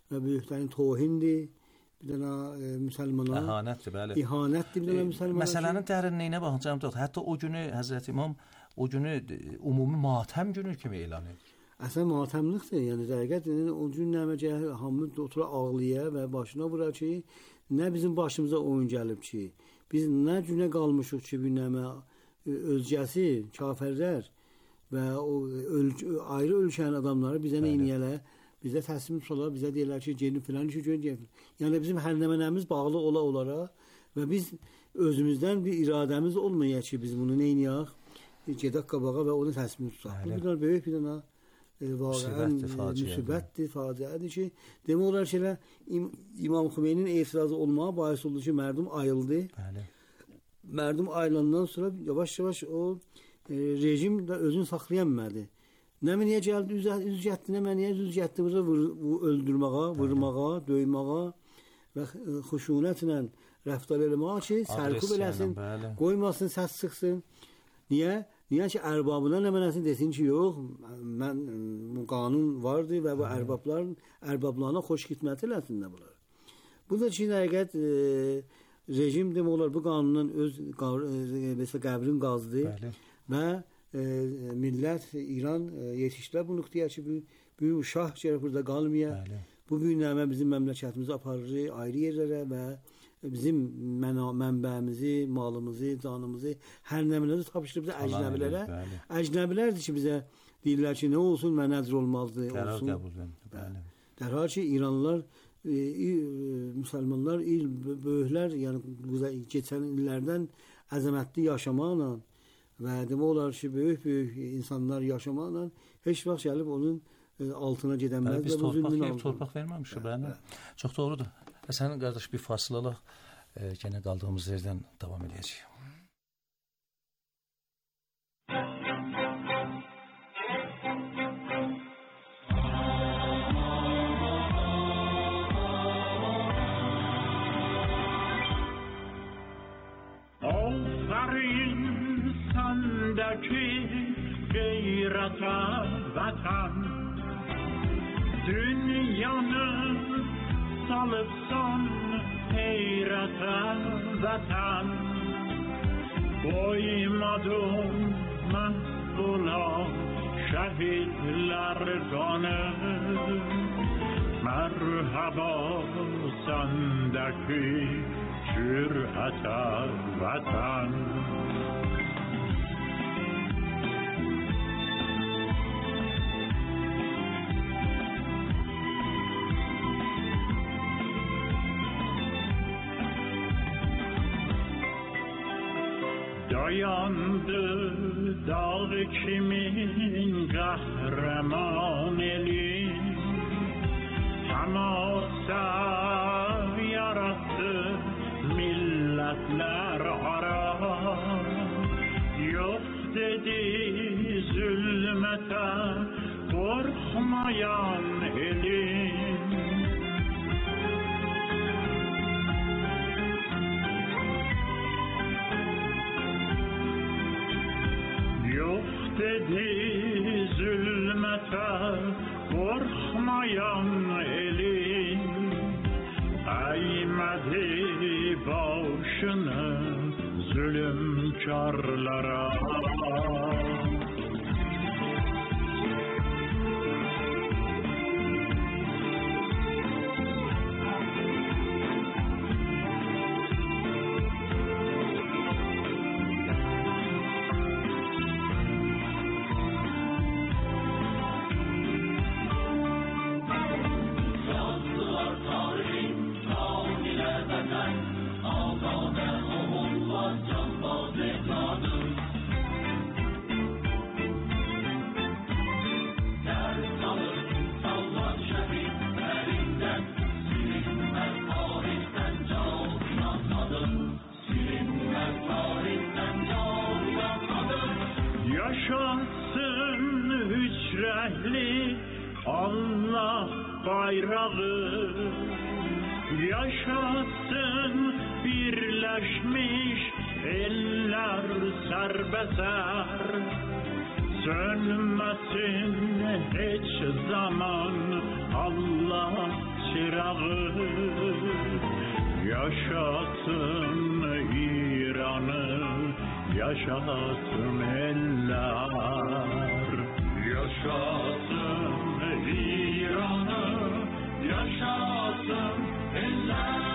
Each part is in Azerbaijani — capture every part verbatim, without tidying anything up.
və böyüklərin tohindir. Bir dənə e, müsəlmanlar ihanətdir, bəli. İhanətdir bir dənə müsəlmanlar. Məsələnin dərinliyinə baxacağım da, hətta o günü Həzrət İmam o günü ümumi matəm günü kimi elan edir. Əslən matəmlikdir. Yəni dəqiqətən o gün nəməcə hamı otura ağlaya və başına vura ki, nə bizim başımıza oyun gəlib ki, biz nə günə qalmışıq ki, bir nəmə özgəsi, kafirlər və o öl ayrı ölkənin adamları bizə nə edəyələr? Bizə təslim tutarlar, bizə deyirlər ki, gelin filan işi görün. Yəni bizim həlləmənəmiz bağlı ola olara və biz özümüzdən bir iradəmiz olmayaq ki, biz bunu nə edəyək? Gedək qabağa və onu təslim tutaq. Bu qədər böyük bir dənə e, vaqəən müsibətdir, faciədir ki, demək olar ki, İm İmam Xümeynin etirazı olmağa bahis oldu ki, mərdum ayıldı. Bəli. Mərdum ayılandan sonra yavaş-yavaş o e, rejim də özünü saxlaya bilmədi. Nə məniyə gəldi, üz, üz getdi, nə məniyə üz getdi, bunu öldürməğa, vurmağa, döyməğa və xuşunətlə rəftar eləməğa ki, sərkub eləsin, qoymasın, səs çıxsın. Niyə? Niyə ki, ərbabına nə mənəsin desin ki, yox, mən, bu qanun vardı və bu ərbablar, ərbablarına xoş xidmət eləsinlər bunlar. Bu da ki, həqiqət e, rejim demək olar, bu qanundan öz e, qəbrin qazdı və e, millət, İran e, yetişdilər bunu ixtiyar ki, bu, bu şah ki, burada qalmaya, bu büyük nəmə bizim məmləkətimizi aparır ayrı yerlərə və bizim məna, mənbəyimizi, malımızı, canımızı, hər nəminizi tapışdırıb bizə əcnəbilərə. Əcnəbilərdir ki, bizə deyirlər ki, nə olsun və nədir olmalıdır, olsun. Qərar qəbul. Dərhal ki, İranlılar, e, e, müsəlmanlar, il, böyüklər, yəni keçən illərdən əzəmətli yaşamaqla və demək olar ki, böyük-böyük insanlar yaşamaqla heç vaxt gəlib onun e, altına gedəməz. Biz torpaq yiyib, torpaq verməmişik. Bəli. Çox doğrudur. Sənin qardaş bir fasilələ e, yenə qaldığımız yerdən davam edəcəyik. Aferin sendeki gayrata vatan, dünyanın salıpsan heyrete vatan, koymadım mahvula şehitler kanı. Merhaba sendeki cürete vatan. Dayandı dağ kimin kahraman eli, Hamasa yarattı milletler ara. Yok dedi zulmete korkmayan elin. Yok dedi zulmete korkmayan elin, eğmedi başını zulümkarlara. Yaşasın hücrehli Allah bayrağı, yaşasın birleşmiş eller serbeser, sönmesin hiç zaman Allah yaşasın İran'ı, yaşasın eller. Yaşasın İran'ı, yaşasın eller.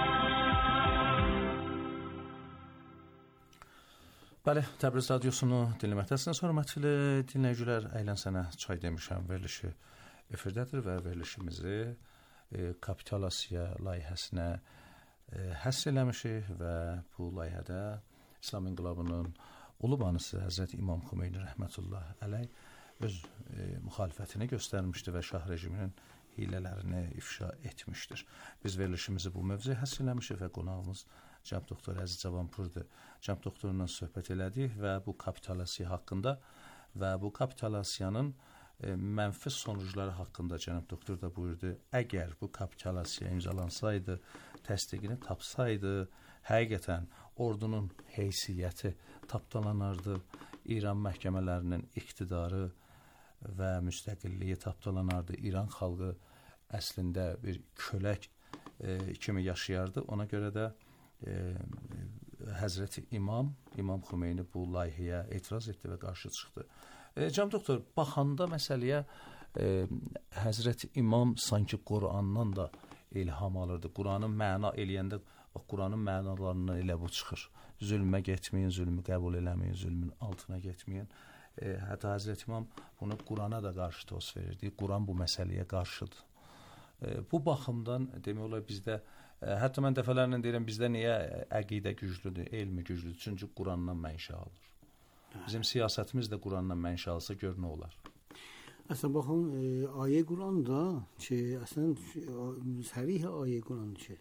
Bəli, Təbriz radiosunu dinləməkdəsiniz. Hörmətli dinləyicilər, Əylən sənə çay demişəm verilişi efirdədir və verilişimizi e, Kapital Asiya layihəsinə e, həsr eləmişik və bu layihədə İslam İnqilabının ulu banısı Həzrət İmam Xümeyni rəhmətullah əleyh öz e, müxalifətini göstərmişdir və şah rejiminin hilələrini ifşa etmişdir. Biz verilişimizi bu mövzuya həsr eləmişik və qonağımız Cənab Doktor Əziz Cavanpurdur. Cənab Doktorla söhbət elədik və bu Kapital Asiya haqqında və bu Kapital Asiyanın e, mənfi sonuçları haqqında Cənab Doktor da buyurdu. Əgər bu Kapital Asiya imzalansaydı, təsdiqini tapsaydı, həqiqətən ordunun heysiyyəti tapdalanardı, İran məhkəmələrinin iqtidarı və müstəqilliyi tapdalanardı, İran xalqı əslində bir kölək e, kimi yaşayardı. Ona görə də e, Həzrəti İmam, İmam Xümeyni bu layihəyə etiraz etdi və qarşı çıxdı. E, Cənab Doktor, baxanda məsələyə e, Həzrəti İmam sanki Qurandan da ilham alırdı. Quranın məna eləyəndə Quranın mənalarından elə bu çıxır. Zülmə getməyin, zülmü qəbul eləməyin, zülmün altına getməyin. E, hətta Həzrəti İmam bunu Qurana da qarşı toz verirdi. Quran bu məsələyə qarşıdır. E, bu baxımdan demək olar bizdə, e, hətta mən dəfələrlə deyirəm, bizdə niyə əqidə güclüdür, elmi güclüdür? Çünki Qurandan mənşə alır. Bizim siyasətimiz də Qurandan mənşə alsa gör nə olar. Əslən baxın, e, ayə Quranda ki, əslən sərih ayə Quran ki,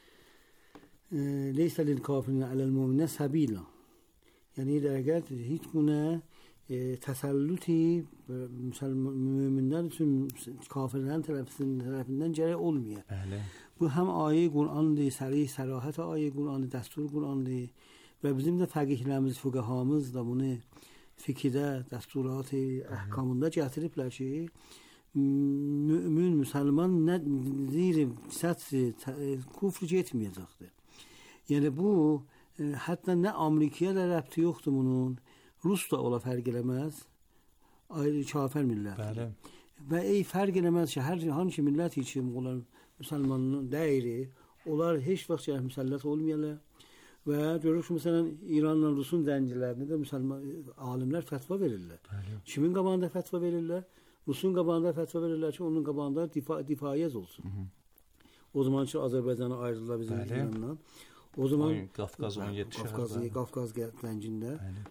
leysə lil kafirinə aləl mu'minə səbila. Yəni dəqiqət heç buna e, təsəlluti müminlər üçün kafirlərin tərəfindən gərək olmuyor. Bəli. Bu həm ayə Qurandır, sərih sərahət ayə Qurandır, dəstur Qurandır və bizim də fəqihlərimiz, fuqahamız da bunu fikirdə, dəsturat-ı əhkamında gətiriblər ki, mümin, müsəlman nə zir səthi kufr getməyəcəkdir. Yəni bu e, hətta nə Amerikaya da rəbti yoxdur bunun, Rus da ola fərq eləməz, ayrı kafir millət. Bəli. Və ey fərq eləməz ki, hər hansı millət üçün onlar müsəlmanın dəyiri, onlar heç vaxt yəni müsəllat olmayırlar. Və görürük ki, məsələn, İranla Rusun zəncilərinə də müsəlman alimlər fətva verirlər. Bəli. Kimin qabağında fətva verirlər? Rusun qabağında fətva verirlər ki, onun qabağında difa, difayəz olsun. Hı -hı. O zaman ki, Azərbaycanı ayrıldılar bizim İrandan. O zaman Qafqaz on yeddi şəhərdə, Qafqaz gəncində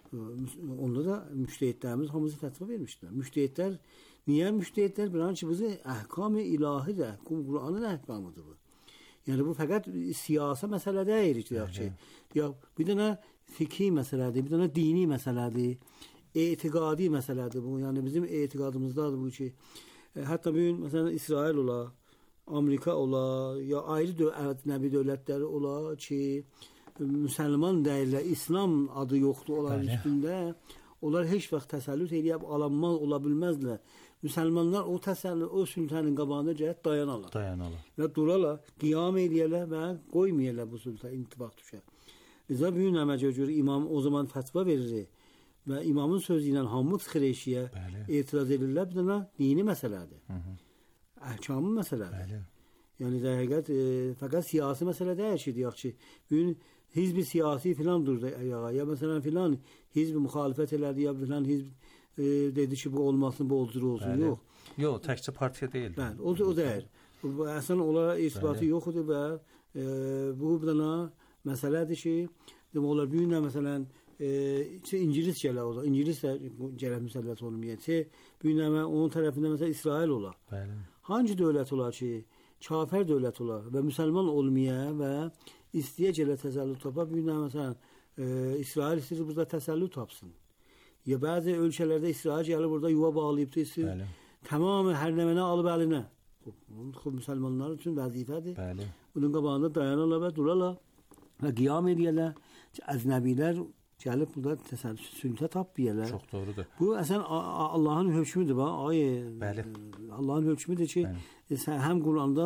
onda da müştəhidlərimiz hamısı fətva vermişdilər. Müştəhidlər, niyə müştəhidlər? Bilən ki, bizi əhkam-ı ilahidir, Quranın əhkamıdır bu. Yəni bu fəqət siyasi məsələ deyil ki, ya bir dənə fikri məsələdir, bir dənə dini məsələdir, etiqadi məsələdir bu. Yəni bizim etiqadımızdadır bu ki, hətta bu gün məsələn İsrail ola, Amerika ola, ya ayrı əcnəbi dövlətləri ola ki, müsəlman deyirlər, İslam adı yoxdur onların üstündə. Onlar heç vaxt təsəllüt eləyib alanmaz ola bilməzlər. Müsəlmanlar o təsəllüt, o sultanın qabağında cəhət dayanarlar. Dayanarlar. Və durarlar, qiyam eləyərlər və qoymayarlar bu sultan intibaq düşər. Bizə bu gün əməcə görə imam o zaman fətva verir və imamın sözü ilə hamı çıxır eşiyə, etiraz edirlər, bir dənə dini məsələdir. Hı -hı. Əhkamın məsələdir. Bəli. Yəni dəqiqət e, fəqət siyasi məsələ deyil ki, deyək ki, bugün hizb siyasi filan durdu ayağa, ya məsələn filan hizb müxalifət elədi, ya filan hizb e, dedi ki, bu olmasın, bu olcur olsun. Bəli. Yox. Yox, təkcə partiya deyil. Bəli, o, o deyil. Əslən onlara irtibatı yoxdur və e, bu bir dənə məsələdir ki, demək olar, bugün də məsələn e, İngilis gələ ola, İngilis də gələ müsəllat olmayacaq. Bugün də onun tərəfində məsələn İsrail ola. Bəli. Hangi dövlət olar ki, kafir dövlət olar və müsəlman olmaya və istəyə gələ təsəllüt tapa, bir gün məsələn e, İsrail istəyir burada təsəllüt tapsın. Ya bəzi ölkələrdə İsrail gəlir burada yuva bağlayıbdır, istəyir tamamı hər nəmənə alıb əlinə. Bu müsəlmanlar üçün vəzifədir. Bəli. Bunun qabağında dayanırlar və durarlar və qiyam edirlər. Əcnəbilər gəlib burada təsəllüt sülhə tapmayırlar. Çox doğrudur. Bu əsən Allahın hökmüdür. Bax, ay, Allahın hökmüdür ki, Bəli. Həm Quranda,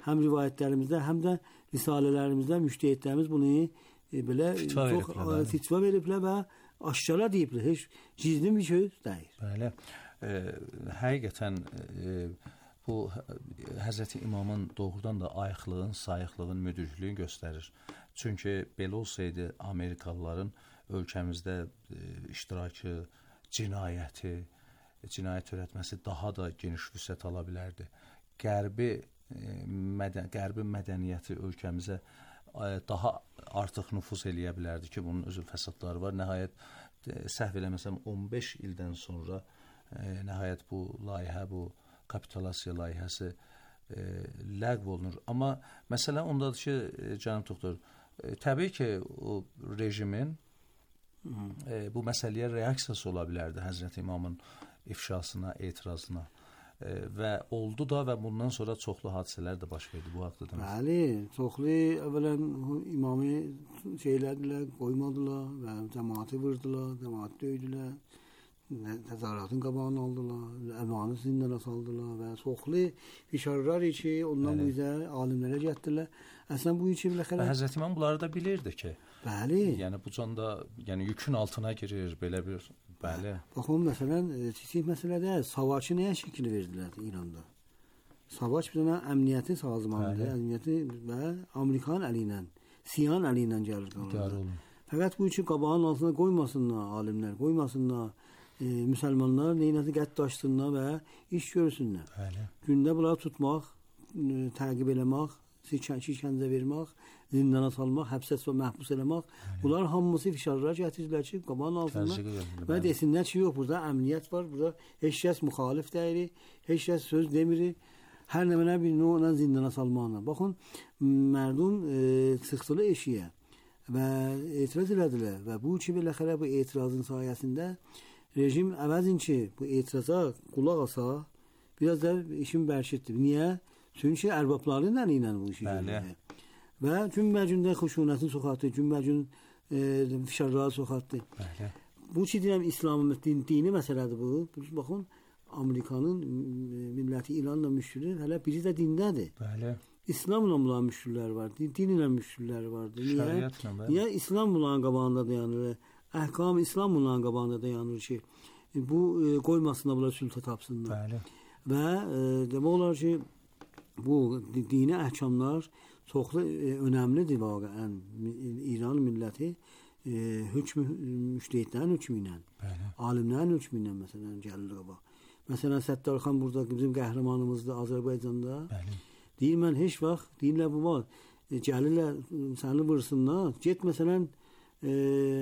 həm rivayətlərimizdə, həm də risalələrimizdə müştəhidlərimiz bunu e, belə fitva çox veriblər, fitva veriblər və aşkara deyiblər. Heç gizli bir söz deyil. Bəli. E, həqiqətən e, bu Həzrəti İmamın doğrudan da ayıqlığın, sayıqlığın, müdrikliyini göstərir. Çünki belə olsaydı Amerikalıların ölkəmizdə e, iştirakı, cinayəti, cinayət törətməsi daha da geniş vüsət ala bilərdi. Qərbi e, mədən, qərbi mədəniyyəti ölkəmizə e, daha artıq nüfuz eləyə bilərdi ki, bunun özü fəsadları var. Nəhayət e, səhv eləməsəm on beş ildən sonra e, nəhayət bu layihə, bu kapitulasiya layihəsi e, ləğv olunur. Amma məsələ ondadır ki, e, cənab doktor, e, təbii ki, o rejimin e, bu məsələyə reaksiyası ola bilərdi Həzrəti İmamın ifşasına, etirazına e, və oldu da və bundan sonra çoxlu hadisələr də baş verdi bu haqda. Bəli, çoxlu əvvələn imamı şeylədilər, qoymadılar və cəmaatı vurdular, cəmaat döydülər, təzahüratın qabağını aldılar, əmanı zindana saldılar və çoxlu fişarlar içi ondan bu üzə alimlərə getdilər. Əslən bu içi biləxərə Həzrəti İmam bunları da bilirdi ki, bəli. Yəni bu canda yəni yükün altına girir belə bir bəli. Baxın məsələn, kiçik məsələdə savaşı nəyə şəkil verdilər İranda? Savaş bir dənə əmniyyəti sazmanıdır, əmniyyəti və Amerikan əli ilə, Siyan əli ilə gəlir qalırlar. Fəqət bu üçün qabağın altına qoymasınlar alimlər, qoymasınlar e, müsəlmanlar neynəsə qəddaşsınlar və iş görsünlər. Bəli. Gündə bunları tutmaq, e, təqib eləmək, şikəncə vermək, zindana salmaq, həbsət və məhbus eləmək. Bunlar hamısı fişarlar gətirdilər ki, qabağın altında və desinlər ki, yox, burada əmniyyət var, burada heç kəs müxalif deyil, heç kəs söz demir, hər nə mənə bir növlə zindana salmaqla. Baxın, mərdum e, sıxtılı eşiyə və etiraz elədilər və bu ki, biləxərə bu etirazın sayəsində rejim əvəzin ki, bu etiraza qulaq asa, biraz da işin bərşitdir. Niyə? Çünki ərbabların əli ilə bu işi görür. Və cümbəcündə xuşunətin soxatdı, cümbəcün e, fişarları soxatdı. Bəli. Bu ki, deyirəm, İslamın din, dini məsələdir bu. Baxın, Amerikanın milləti İranla müşkülü hələ biri də dindədir. Bəli. İslamla bulan müşküllər var, din, din ilə müşküllər vardır. Niyə? Niyə İslam bulan qabağında dayanır? Əhkam İslam bulan qabağında dayanır ki, bu e, qoymasına bunlar sültə tapsınlar. Bəli. Və e, demək olar ki, bu dini əhkamlar çoxlu e, önəmlidir vaqəən İran milləti e, hökm müştəhidlərin hökmü ilə, alimlərin hökmü ilə məsələn gəlir qabaq. Məsələn Səttarxan burada bizim qəhrəmanımızdır Azərbaycanda. Bəli. Deyir mən heç vaxt deyirlər bu var. E, gəlirlər səni vursunlar. Get məsələn e,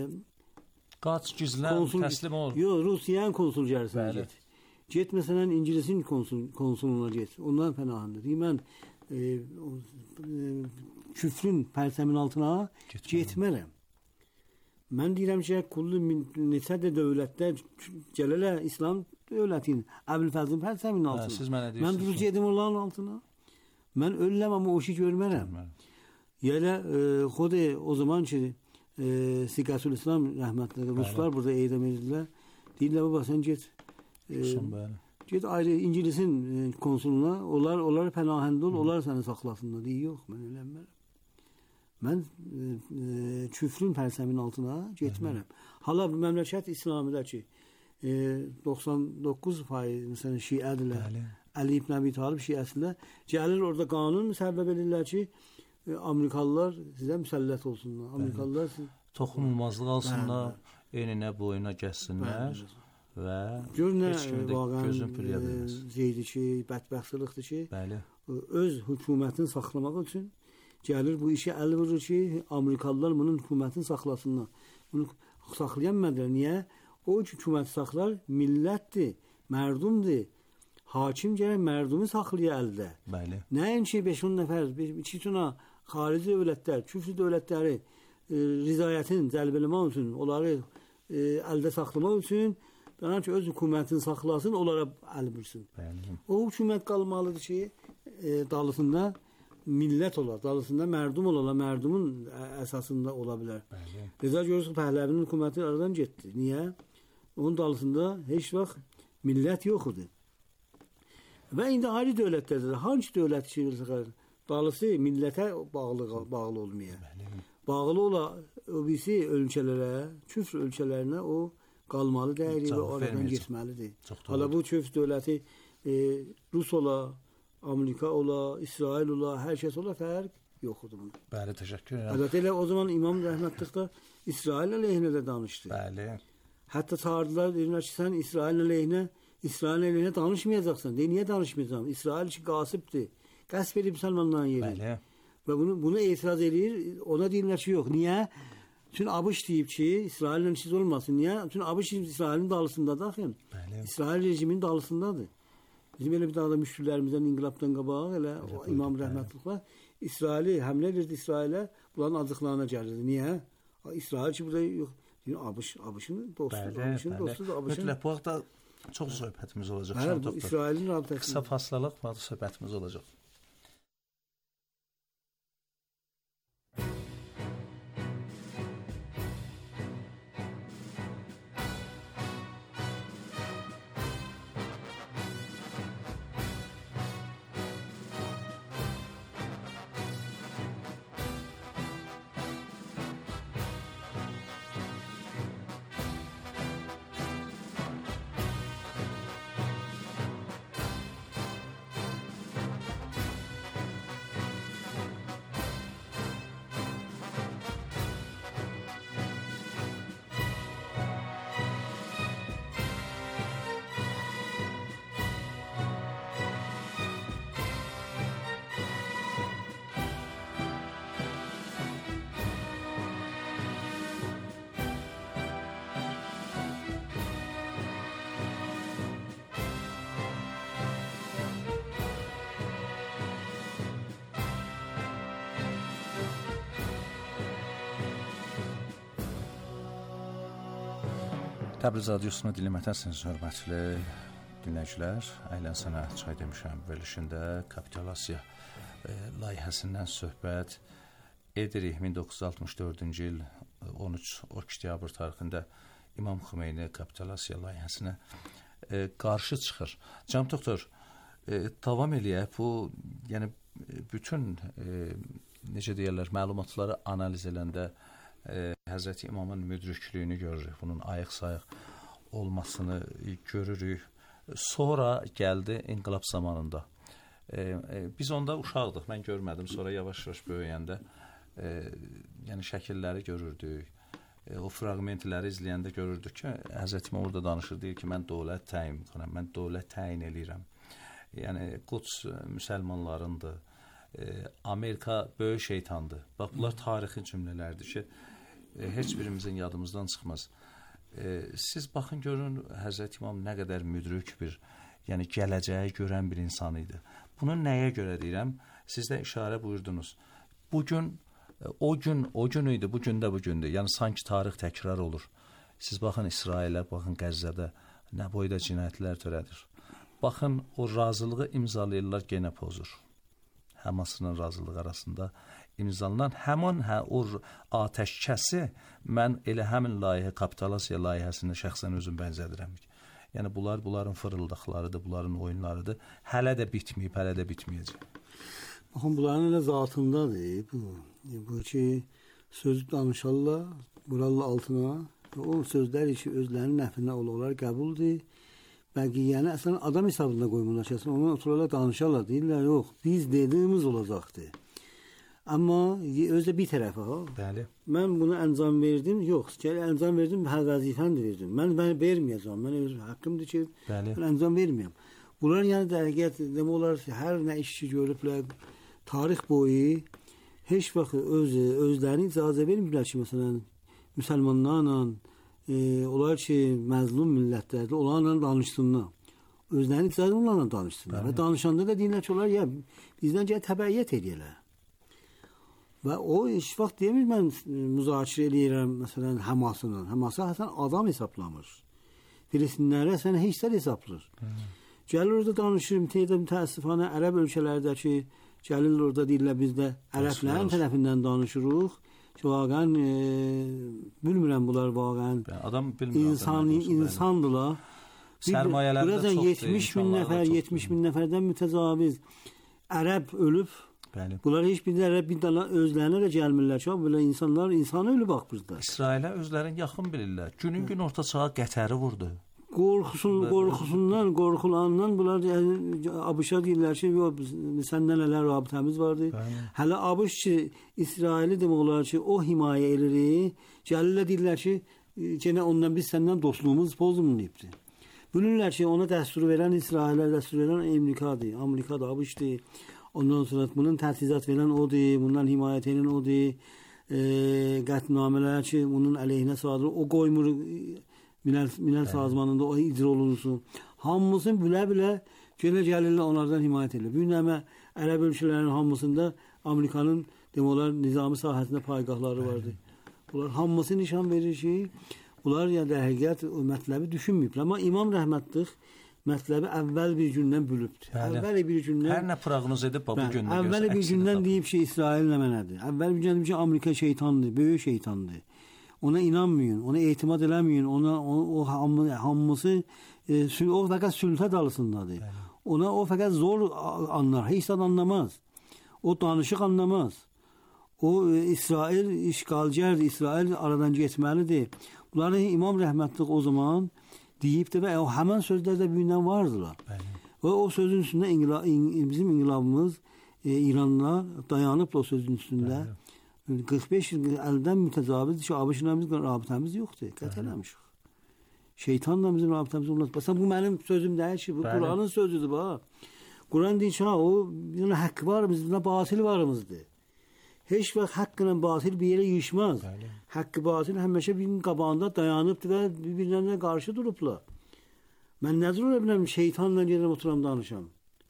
qaç gizlən təslim ol. Yox, Rusiyanın konsul gəlsin get. Get məsələn İngilisin konsul konsuluna get. Ondan pənahındır. Deyir mən e, e, küfrün pərsəmin altına getmərəm. Mən deyirəm ki, kullu neçə də dövlətdə gələlə İslam dövlətin Əbülfəzlin pərsəmin altına. Siz mənə deyirsiniz. Mən duruz yedim onların altına. Mən öləm amma o işi görmərəm. Yəni e, xodi o zaman ki e, Siqatul İslam rəhmətli Ruslar burada eydam edildilər. Deyirlər baba sən get. E, get ayrı İngilisin e, konsuluna. Onlar onlar pənahəndə ol, onlar səni saxlasınlar. Deyir yox, mən ölənmərəm. Mən e, e, küfrün pərsəmin altına getmərəm. Hala bu məmləkət İslamidə ki e, doxsan doqquz faiz məsələn Şiədirlər. Əli ibn Əbi Talib Şiəsində gəlir orada qanun müsəbbəb edirlər ki e, Amerikalılar sizə müsəllət olsunlar. Amerikalılar siz... toxunulmazlıq alsınlar, eninə boyuna gəzsinlər və gör nə vaqəən zeydi ki, bədbəxtçılıqdır ki, bəli. Öz hökumətini saxlamaq üçün gəlir bu işi əl vurur ki, Amerikalılar bunun hökumətini saxlasınlar. Bunu saxlayan mədər, niyə? O hökuməti saxlar millətdir, mərdumdur. Hakim gərək mərdumu saxlaya əldə. Bəli. Nəinki beş on nəfər, iki tuna xarici dövlətlər, küfrü dövlətləri e, rizayətin cəlb eləmək üçün, onları e, əldə saxlamaq üçün, bənə ki, öz hökumətini saxlasın, onlara əl vursun. Bəli. O hökumət qalmalıdır ki, e, dalısında millət olar, dalısında mərdum olar, mərdumun əsasında ola bilər. Bəli. Rıza görürsün, Pəhləvinin hökuməti aradan getdi. Niyə? Onun dalısında heç vaxt millət yox idi. Və indi ayrı dövlətlərdir. Hangi dövlət ki, dalısı millətə bağlı bağlı olmaya. Bağlı ola o birisi ölkələrə, küfr ölkələrinə o qalmalı dəyəri və oradan getməlidir. Hala bu küfr dövləti e, Rus ola, Amerika ola, İsrail ola, hər kəs ola fərq yoxdur bunun. Bəli, təşəkkür edirəm. Əlbəttə elə o zaman İmam rəhmətlikdə İsrail əleyhinə də danışdı. Bəli. Hətta çağırdılar, dedilər ki, sən İsrail əleyhinə, İsrail əleyhinə danışmayacaqsan. De, niyə danışmayacağam? İsrail ki, qasibdir. Qəsb edib Müsəlmanların yeri. Bəli. Və bunu, bunu etiraz edir, ona deyirlər ki, yox. Niyə? Çünki ABŞ deyib ki, İsraillə siz olmasın. Niyə? Çünki ABŞ İsrailin dalısındadır axın. Bəli. İsrail rejiminin dalısındadır. Bizim elə bir dağda müşküllərimizdən inqilabdan qabaq, elə o, İmam rəhmətliklə İsraili həmlə edirdi İsrailə, bunların acıqlarına gəlirdi. Niyə? İsrail ki, burada yox. ABŞ, ABŞ-ın dostudur. ABŞ-ın dostudur. Mütləq bu vaxtda çox söhbətimiz olacaq. Hər, bu İsrailin rabitəsi. Qısa faslalıq, bu söhbətimiz olacaq. Təbriz Radiosunun dinləməkdəsiniz, hörmətli dinləyicilər. Əylən sənə çay demişəm verilişində kapitulasiya e, layihəsindən söhbət edirik. min doqquz yüz altmış dördüncü il on üç oktyabr tarixində İmam Xümeyni kapitulasiya layihəsinə e, qarşı çıxır. Cənab doktor, e, davam eləyək. Bu, yəni bütün e, necə deyirlər, məlumatları analiz edəndə E, Həzrəti İmamın müdrikliyini görürük, bunun ayıq-sayıq olmasını görürük. Sonra gəldi inqilab zamanında. E, e, biz onda uşaqdıq, mən görmədim. Sonra yavaş-yavaş böyüyəndə e, yəni şəkilləri görürdük. E, o fraqmentləri izləyəndə görürdük ki, Həzrəti İmam orada danışır, deyir ki, mən dövlət təyin edirəm, mən dövlət təyin eləyirəm. Yəni Quds müsəlmanlarındır. E, Amerika böyük şeytandır. Bax, bunlar tarixi cümlələrdir ki, e, heç birimizin yadımızdan çıxmaz. E, siz baxın, görün, Həzrət İmam nə qədər müdrik bir, yəni gələcəyi görən bir insan idi. Bunu nəyə görə deyirəm? Siz də işarə buyurdunuz. Bugün, o gün, o gün idi, bugün də bugündür. Yəni, sanki tarix təkrar olur. Siz baxın İsrailə, baxın Qəzzədə nə boyda cinayətlər törədir. Baxın, o razılığı imzalayırlar, genə pozur. Həmasının razılığı arasında imzalanan həmin hə, o atəşkəsi mən elə həmin layihə, kapitulasiya layihəsində şəxsən özüm bənzədirəm. Yəni bunlar bunların fırıldaqlarıdır, bunların oyunlarıdır. Hələ də bitməyib, hələ də bitməyəcək. Baxın, bunların elə zatındadır. Bu, bu ki, söz danışarlar, burallar altına. O sözlər ki, özlərinin nəfinə olarlar qəbuldur. Bəqiyyəni əslən adam hesabında qoymurlar ki, onu oturarlar danışarlar, deyirlər, yox, biz dediyimiz olacaqdır. Amma özdə bir tərəfə, ha? Bəli. Mən bunu əncam verdim, yox, gəl əncam verdim, hər vəzifəni də verdim. Mən mən verməyəcəm, mən öz haqqımdır ki, Bəli. mən əncam verməyəm. Bunlar yəni dəqiqət, demək olar ki, hər nə işçi görüblər, tarix boyu heç vaxt öz, özlərini icazə vermirlər ki, məsələn, müsəlmanlarla, E, onlar ki, məzlum millətlərdir, onlarla danışsınlar. Özlərini icazə onlarla danışsınlar. Və danışanda da deyirlər ki, onlar ya, bizdən gələ təbəiyyət edirlər. Və o heç vaxt deyəmir, mən müzakirə eləyirəm, məsələn, Həmasla. Həmasa həsən adam hesablamır. Filistinləri həsən heçlər hesablar. Gəlir orada danışır, mütəyidə mütəəssifanə ərəb ölkələrdəki, gəlir orada deyirlər, biz də ərəblərin tərəfindən danışırıq. Ki, vaqən, e, bilmirəm bunlar vaqən adam bilmirəm, insan, insandırlar. Sərmayələrdə çoxdur. yetmiş min nəfər, yetmiş min nəfərdən mütəcaviz ərəb ölüb, Bəli. Bunlar heç bir dərə bir dana özlərinə də gəlmirlər ki, belə insanlar insana ölü bax burada. İsrailə özlərini yaxın bilirlər. Günün gün orta çağa Qətəri vurdu. Qorxusun, qorxusundan, qorxulandan bunlar ABŞ-a deyirlər ki, səndən nələr rabitəmiz vardı. Bəli. Hələ ABŞ ki, İsraili demək olar ki, o himayə edir. Gəlirlər deyirlər ki, yenə ondan biz səndən dostluğumuz pozulmayıbdı. Bilirlər ki, ona dəstur verən İsrailə, dəstur verən Amerikadır, Amerikadır, ABŞ-dir. Ondan sonra bunun təchizat verən odur, bundan himayət edən odur. E, qətnamələr ki, bunun əleyhinə sadır, o qoymur Minəl, minəl sazmanında o icra olunsun. Hamısını bilə-bilə gələ gəlirlər onlardan himayət edirlər. Bu nəmə ərəb ölkələrinin hamısında Amerikanın demək olar nizami sahəsində paygahları vardı. Bunlar hamısı nişan verir ki, bunlar ya da həqiqət o mətləbi düşünməyiblər. Amma İmam rəhmətlik mətləbi əvvəl bir gündən bülübdür. Əvvəl bir gündən hər nə proqnoz edib bu gündə göstərir. Əvvəl bir gündən deyib ki, İsrail nə mənədir. Əvvəl bir gündən deyib ki, Amerika şeytandır, böyük şeytandır. Ona inanmayın, ona etimad eləməyin, ona o, o hamısı e, o fəqət sülhə dalısındadır. Bəli. Ona o fəqət zor anlar, heç adam anlamaz. O danışıq anlamaz. O e, İsrail işgalcərdir, İsrail aradan getməlidir. Bunları İmam rəhmətlik o zaman deyibdir və o həmən sözlərdə büyündən vardılar. Bəli. Və o sözün üstündə İngila, bizim inqilabımız e, İranla dayanıb o sözün üstündə. Bəli. qırx beş il əldən mütəcaviz ki, ABŞ-la biz rabitəmiz yoxdur. Qət eləmişik. Şeytanla bizim rabitəmiz olmaz. Məsələn, bu mənim sözüm deyil ki, bu Bəli. Quranın sözüdür bax. Quran deyir ki, ha, o bizim haqqı var, bizim batil varımızdır. Heç vaxt haqqı ilə batil bir yerə yığışmaz. Bəli. Haqqı batil həmişə birinin qabağında dayanıbdır və bir-birlərinə qarşı durublar. Mən nəzər ola biləm şeytanla gəlirəm oturam danışam.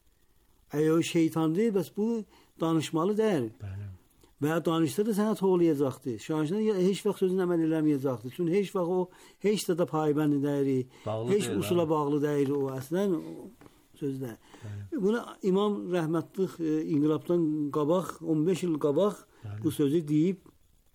Əgər o şeytandır, bəs bu danışmalı deyil. Bəli. Və danışsa da sənə toğlayacaqdır. Şahişdən heç vaxt sözünə əməl eləməyəcəkdir. Çünki heç vaxt o heç də də paybənd deyil. Heç deyil, usula bağlı deyil o əslən sözdə. Bəli. Bunu İmam rəhmətlik e, inqilabdan qabaq on beş il qabaq Bəli. Bu sözü deyib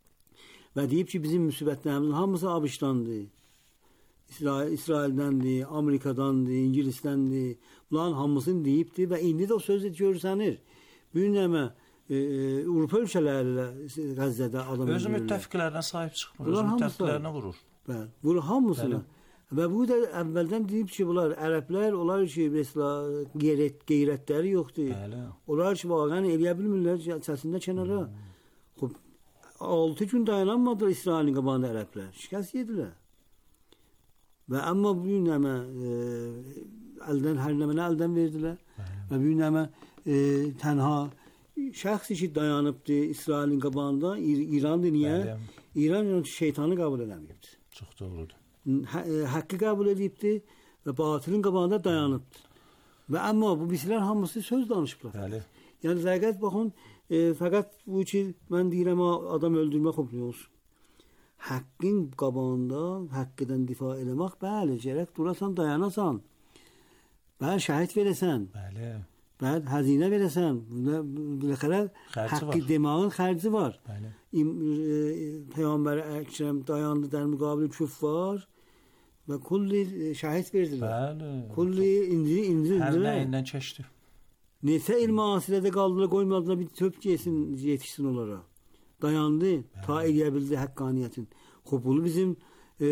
və deyib ki, bizim müsibətlərimizin hamısı ABŞ-dandır. İsrail, İsraildəndir, Amerikadandır, İngilisdəndir. Bunların hamısını deyibdir və indi də o sözü görsənir. Bu nəmə E, Avropa ölkələri ilə Qəzzədə adam özü müttəfiqlərinə sahib çıxmır, özü müttəfiqlərinə vurur. Bəli, vurur hamısını. Bəli. Və bu da əvvəldən deyib ki, bunlar ərəblər, onlar ki, mesela qeyrət, qeyrətləri yoxdur. Bəli. Onlar ki, vaqən eləyə bilmirlər səsində kənara. Hmm. Xub, altı gün dayanamadılar İsrailin qabağında ərəblər. Şikəst yedilər. Və amma bu gün nəmə e, əldən, hər nəməni əldən verdilər. Bəli. Və bu gün nəmə e, tənha şəxsi ki dayanıbdır İsrailin qabağında, İrandır niyə? Bəli. İran şeytanı qəbul edəməyibdir. Çox doğrudur. Haqqı qəbul edibdir və batilin qabağında dayanıbdır. Və amma bu bizlər hamısı söz danışıblar. Bəli. Yəni zəqət baxın, e, fəqət bu ki mən deyirəm adam öldürmə xopluyoruz. Haqqın qabağında haqqıdan difa eləmək, bəli, gərək durasan, dayanasan. Bəli, şəhid verəsən. Bəli. Bəli, həzinə verəsən. Biləxərə haqqı demağın xərci var. Bəli. E, Peyğəmbər Əkrəm dayandı در müqabil küffar və kulli şəhid verdilər. Bəli. Kulli inci inci hər nəyindən keçdi. Neçə il müasirədə qaldılar, qoymadılar bir töp yesin, yetişsin onlara. Dayandı, bəli. Ta eləyə bildi haqqaniyyətin. Xoş, bunu bizim e,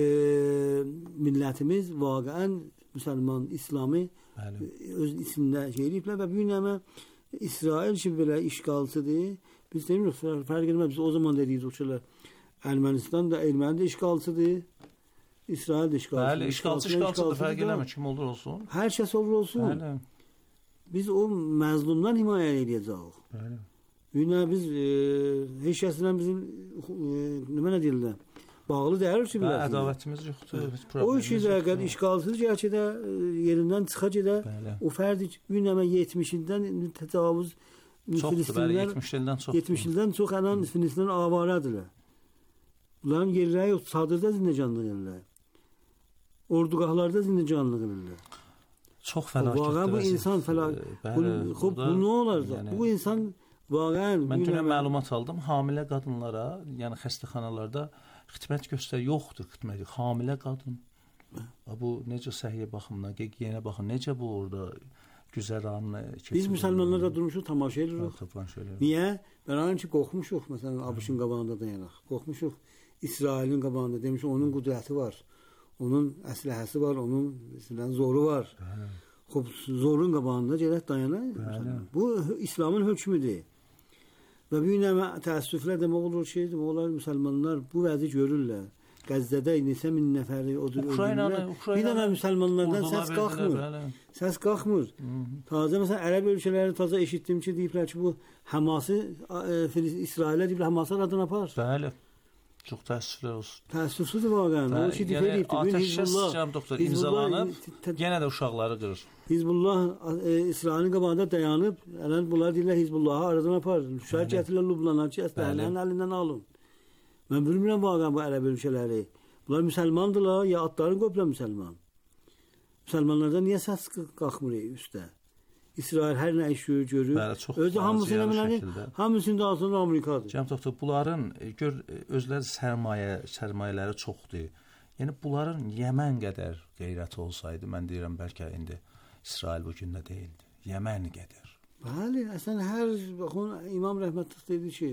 millətimiz vaqəən müsəlman, İslami Bəli. Öz içində şey ediblər və bu nəmə İsrail ki belə işğalçıdır. Biz demirik, fərq etməz. Biz o zaman dediyiz o şeylər. Ermənistan da, Erməni də işğalçıdır. İsrail də işğalçıdır. Bəli, işğalçı işğalçıdır, fərq eləmir kim olur olsun. Hər kəs olur olsun. Bəli. Biz o məzlumdan himayə edəcəyik. Bəli. Bugün biz e, heç kəslə bizim e, nə deyirlər? Bağlı deyil ki, biləsiniz. Ədavətimiz yoxdur. O işi dəqiqət işğalsız gəlçə də yerindən çıxacaq da o fərdi günəmə yetmiş ildən təcavüz çoxdur, bəli, yetmiş ildən çox. yetmiş ildən çox anan Filistinlər avarədirlər. Bunların yerləri yox, çadırda zindecanlıq edirlər. Ordugahlarda zindecanlıq edirlər. Çox fəlakətdir. Vaqəən bu insan fəlakət. Xub, bu nə olar da? Bu insan vaqəən mən dünən məlumat aldım, hamilə qadınlara, yəni xəstəxanalarda xidmət göstər yoxdur xidmət. Hamilə qadın. Bu necə səhiyyə baxımından, gigiyena baxımından necə bu orada güzəranını keçirir. Biz müsəlmanlar da durmuşuq, tamaşa edirik. Tamaşa edirik. Niyə? Bəran ki, qorxmuşuq, məsələn, ABŞ-ın qabağında dayanaq. Qorxmuşuq İsrailin qabağında, demişik onun qüdrəti var. Onun əsləhəsi var, onun məsələn zoru var. Bəli. Xoş, zorun qabağında gələk dayanaq. Bu İslamın hökmüdür. Və bu ilə təəssüflə demək olur ki, demək olar müsəlmanlar bu vəzi görürlər. Qəzzədə neçə min nəfəri odur öldürürlər. Bir dənə müsəlmanlardan səs qalxmır. Səs qalxmır. Taze məsələn ərəb ölkələri taza eşitdim ki, deyiblər ki, bu Həması İsrailə deyiblər Həmasa adına apar. Bəli. Çox təəssüflər olsun. Təəssüfsüzdür vaqəən. O ki, deyiblər ki, Hizbullah imzalanıb, yenə də uşaqları qırır. Hizbullah İsrailin qabağında dayanıb, ələn bunlar deyirlər Hizbullahı aradan apar. Şəhər gətirirlər Lubnana ki, əsləhələrin əlindən alın. Mən bilmirəm vaqəən bu ərəb ölkələri. Bunlar müsəlmandırlar, ya adlarını qoyublar müsəlman. Müsəlmanlardan niyə səs qalxmır üstə? İsrail hər nə işi görür. Özü hamısını bilir, hamısının da altında Amerikadır. Cənab doktor, bunların gör özləri sərmayə, sərmayələri çoxdur. Yəni bunların Yəmən qədər qeyrəti olsaydı, mən deyirəm bəlkə indi İsrail bu gündə deyildi. Yəmən qədər. Bəli, əslən hər baxın İmam Rəhmətullah dedi ki,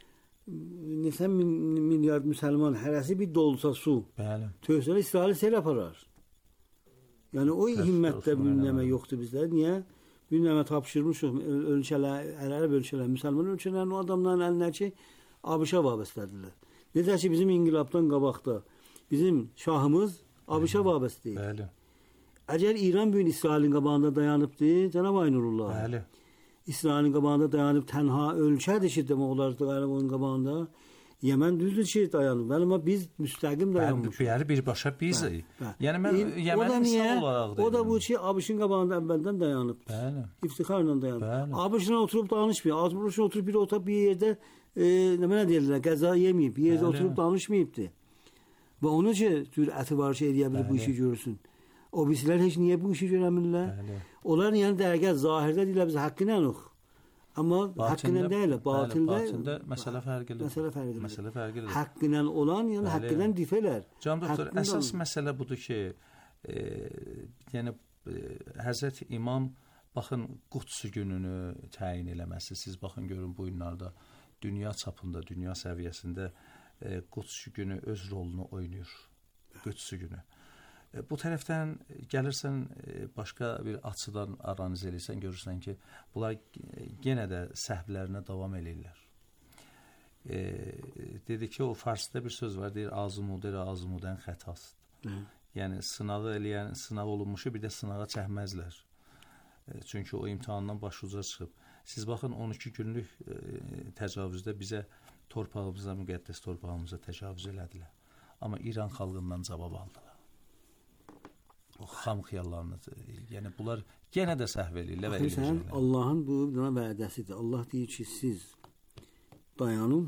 neçə min, milyard müsəlman hərəsi bir dolsa su. Bəli. Tövsələ İsrail sel aparar. Yəni o himmətdə bölünmə yoxdur bizdə. Niyə? Bölünmə tapşırmışıq ölkələr, ərəb ölkələr, müsəlman ölkələrin o adamların əlinə ki, ABŞ-a vabastədirlər. Necə ki bizim inqilabdan qabaqda bizim şahımız ABŞ-a vabastədir. Bəli. Əgər İran bu gün İsrailin qabağında dayanıbdır, cənab Aynurullah. Bəli. İsrailin qabağında dayanıb tənha ölkədir ki, demək olar dayanıb onun qabağında. Yəmən düzdür ki, dayanıb. Amma biz müstəqim dayanmışıq. Yəni birbaşa biz. Yəni mən Yəmən misal olaraq deyim. O da bu ki, ABŞ-ın qabağında əvvəldən dayanıb. Bəli. İftixarla dayanıb. ABŞ-la oturub danışmıyor. ABŞ-la oturub bir oturub bir yerdə e, nə deyirlər, qəza yeməyib, bir yerdə oturub danışmayıbdı. Və onun ki, cürəti var ki, eləyə bilir bu işi görürsün. O birisilər heç niyə bu işi görəmirlər? Onlar yəni dəqiqət zahirdə deyirlər biz haqqını yox. Amma haqqından deyil, batılda batılda məsələ fərqlidir. Məsələ fərqlidir. Məsələ fərqlidir. Haqqından olan, yəni haqqından difələr. Can doktor, əsas məsələ budur ki, e, yəni e, Həzrət İmam baxın Quds gününü təyin eləməsi, siz baxın görün bu günlərdə dünya çapında, dünya səviyyəsində e, Quds günü öz rolunu oynayır. Quds günü. Bu tərəfdən gəlirsən, başqa bir açıdan analiz edirsən, görürsən ki, bunlar yenə də səhvlərinə davam edirlər. E, dedi ki, o farsda bir söz var, deyir, azmudir, azmudən xətasıdır. Hı. Yəni, sınağı eləyən, sınav olunmuşu bir də sınağa çəkməzlər. E, çünki o imtihandan başuca çıxıb. Siz baxın, on iki günlük e, təcavüzdə bizə torpağımıza, müqəddəs torpağımıza təcavüz elədilər. Amma İran xalqından cavab aldılar. O xam xiyallarını, yəni bunlar yenə də səhv edirlər və eləyirlər. Allahın bu vədəsidir. Allah deyir ki, siz dayanın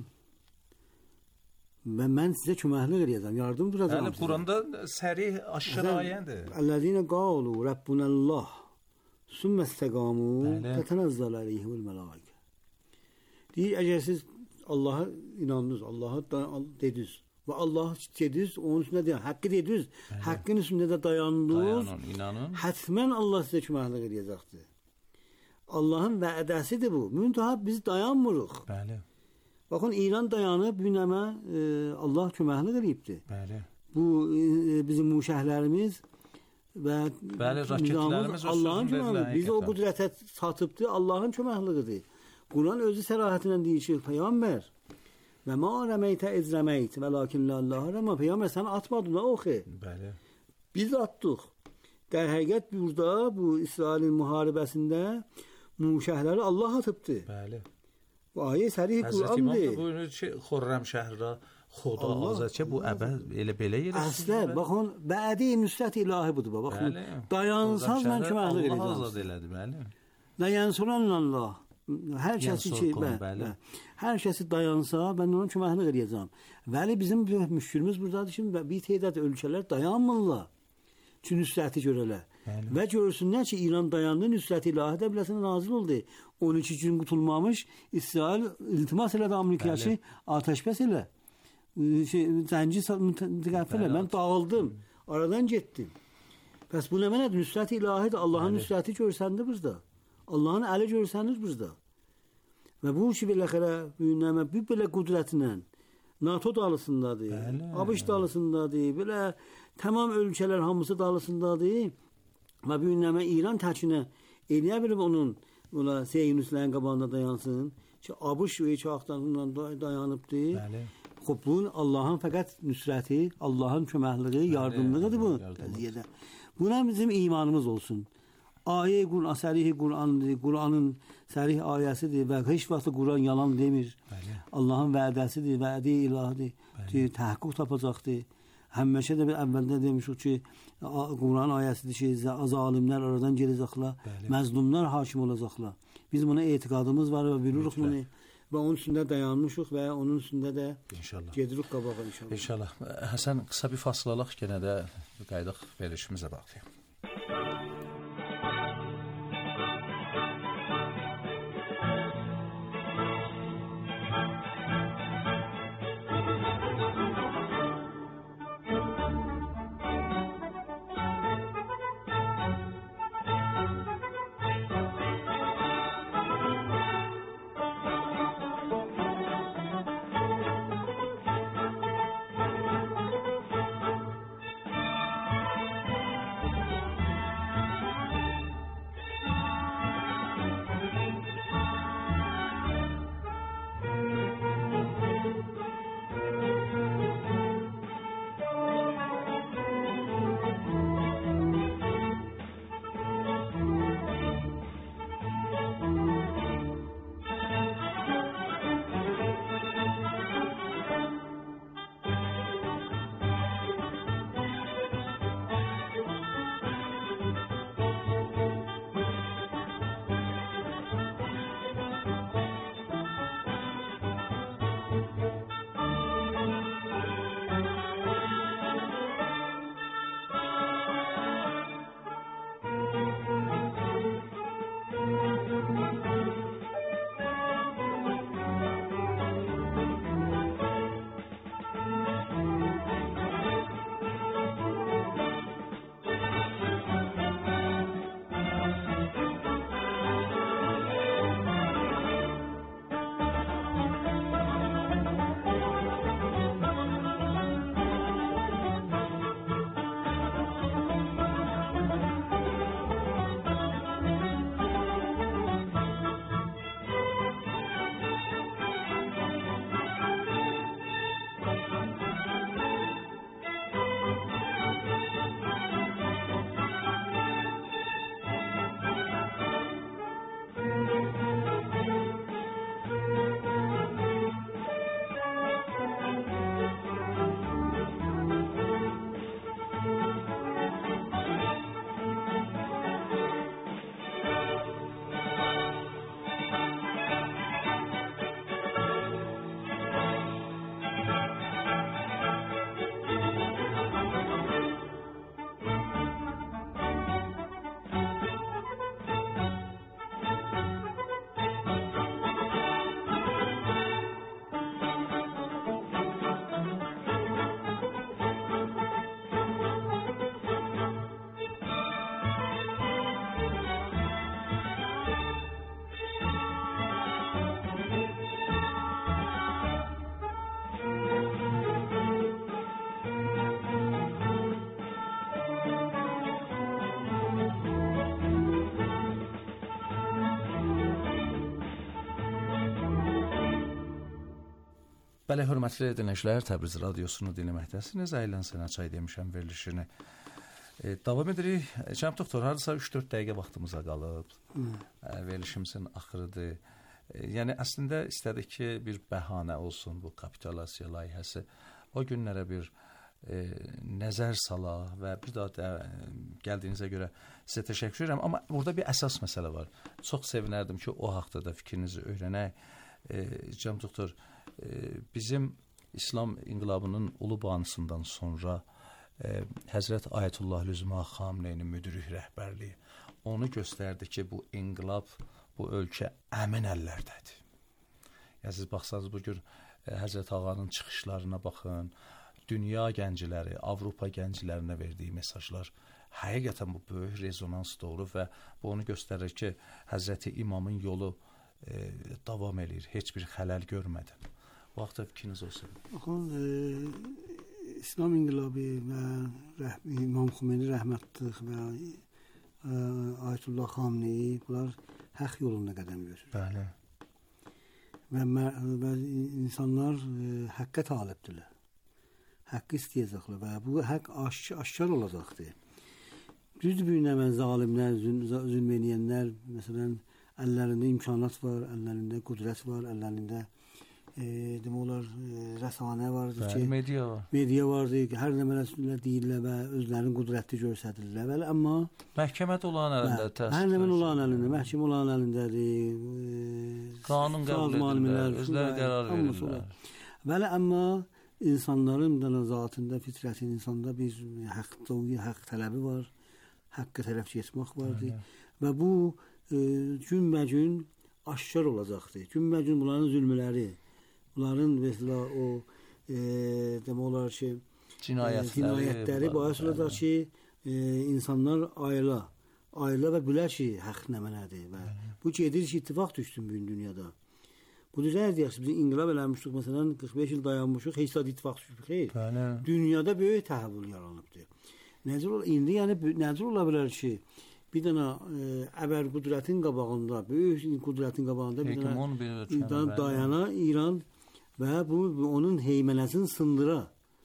və mən sizə köməklik edəcəm, yardım duracağam. Yəni Quranda sərih aşırı ayədir. Əlləzinə qalu Rabbunallah sümmə istəqamu tətənəzzəl əleyhimul mələikə. Deyir, əgər siz Allaha inandınız, Allaha dediniz və Allah dediniz, onun üstündə deyil, haqqı dediniz, haqqın üstündə də dayandınız, hətmən Allah sizə köməklik edəcəkdir. Allahın vədəsidir bu. Müntəha biz dayanmırıq. Bəli. Baxın, İran dayanıb, günəmə e, Allah köməklik edibdir. Bəli. Bu e, bizim muşəhlərimiz və bəli, raketlərimiz Allahın köməklidir. Biz o qüdrətə satıbdır, Allahın köməklidir. Quran özü sərahətindən deyir ki, Peyğəmbər və ma rəməytə ez rəməyt və lakin Allah rəmə. Peyğəmbər sən atmadın da oxu. Bəli. Biz atdıq. Dər həqiqət burada bu İsrailin müharibəsində muşəhləri Allah atıbdı. Bəli. Bu ayə sərih Qurandır. Həzrət İmam da bu Xürrəm şəhərdə Xoda azad ki, bu əbəd elə belə yerə. Əslə, baxın, bədi nüsrət ilahi budur. Baxın, dayansaz mən köməklik edəcəm. Allah azad elədi, bəli. Dayansuran Allah. Hər kəsi ki, bəli, hər kəsi dayansa, mən ona köməklik edəcəm. Vəli bizim müşkülümüz buradadır ki, bir tədad ölkələr dayanmırlar ki, nüsrəti görələr. Bəli. Və görürsünlər ki, İran dayandı, nüsrət ilahi də biləsinə nazil oldu. on iki gün qutulmamış, İsrail iltimas elədi Amerikaya ki, atəşbəs elə. Şey, zənci mütəqəffə elə, mən dağıldım, aradan getdim. Bəs bu nə mənədir? Nüsrət ilahidir. Allahın Bəli. nüsrəti görsəndi bizdə. Allahın əli görsənir bizdə. Və bu ki beləxərə büyünləmə bir belə qüdrətlə NATO dalısındadır. Bəli. ABŞ dalısındadır. Belə tamam ölkələr hamısı dalısındadır. Və büyünləmə İran təkinə eləyə bilib onun buna Seyinuslərin qabağında dayansın. Ki ABŞ və iki axtarından dayanıbdır. Bəli. Xub bu Allahın fəqət nüsrəti, Allahın köməkliyi, yardımlığıdır bu yardımlıq. qəziyyədə. Buna bizim imanımız olsun. Ayə Quran, sərih Qurandır, Quranın sərih ayəsidir və heç vaxt Quran yalan demir. Bəli. Allahın vədəsidir, vədi ilahidir. Ki təhqiq tapacaqdır. Həmişə də bir əvvəldə demişik ki, Quran ayəsidir ki, zalimlər aradan gələcəklər, məzlumlar hakim olacaqlar. Biz buna etiqadımız var və bilirik bunu və onun üstündə dayanmışıq və onun üstündə də İnşallah. gedirik qabağa inşallah. İnşallah. Həsən, qısa bir fasılalıq, yenə də qaydıq verilişimizə baxdıq. Bəli, hörmətli dinləyicilər, Təbriz radiosunu dinləməkdəsiniz. Əyləncə sənə çay demişəm verilişini. E, davam edirik. Cənab doktor, hardasa üç dörd dəqiqə vaxtımıza qalıb. E, verilişimizin axırıdır. E, yəni əslində istədik ki, bir bəhanə olsun bu kapitulasiya layihəsi. O günlərə bir e, nəzər sala və bir daha da e, gəldiyinizə görə sizə təşəkkür edirəm. Amma burada bir əsas məsələ var. Çox sevinərdim ki, o haqda da fikrinizi öyrənək. E, Cənab doktor, bizim İslam inqilabının ulu banısından sonra e, Həzrət Ayətullah Lüzma Xameneinin müdrik rəhbərliyi onu göstərdi ki, bu inqilab, bu ölkə əmin əllərdədir. Yəni siz baxsanız bugün e, Həzrət Ağanın çıxışlarına baxın, dünya gəncləri, Avropa gənclərinə verdiyi mesajlar həqiqətən bu böyük rezonans doğurur və bu onu göstərir ki, Həzrəti İmamın yolu e, davam eləyir, heç bir xələl görmədən. Vaxtda fikriniz olsun. Baxın, e, İslam İnqilabı və rəh İmam Xomeyni rəhmətlik və e, Ayətullah Xameneyi bunlar haqq yolunda qədəm götürür. Bəli. Və, və insanlar e, haqqa talibdirlər. Haqqı istəyəcəklər və bu haqq aş aşkar olacaqdır. Düzdür, bir nəmə zalimlər, zülm, zülm edənlər, məsələn, əllərində imkanat var, əllərində qüdrət var, əllərində e, demək olar e, rəsanə vardır ki, media var. Media vardır ki, hər nə məsuliyyət deyirlər və özlərinin qüdrətli göstərirlər. Bəli, amma məhkəmədə olan əlində təsdiq. Hər nə olan əlində, məhkəmə olan əlindədir. E, qanun qəbul edirlər, özləri qərar verirlər. Bəli, amma insanların da zatında, fitrətin insanda bir haqq doğru, haqq tələbi var. Haqqqa tərəf getmək vardır. Hı-hı. Və bu e, günbə-gün aşkar olacaqdır. Günbə-gün bunların zülmləri, bunların mesela o e, demək olar ki, cinayətləri, e, cinayətləri bahis olacaq ki, e, insanlar ayla, ayla və bilər ki, haqq nə mənədir və Hı-hı. bu gedir ki, ittifaq düşsün bugün dünyada. Bu düzədir yaxşı, biz inqilab eləmişdik, məsələn, qırx beş il dayanmışıq, heç də ittifaq düşmür. Xeyr. Bəli. Dünyada böyük təhvül yaranıbdır. Necə ola, indi yəni necə ola bilər ki, bir dənə e, əvvəl qüdrətin qabağında, böyük qüdrətin qabağında bir dənə dayana İran və bu onun heymənəsini sındıra.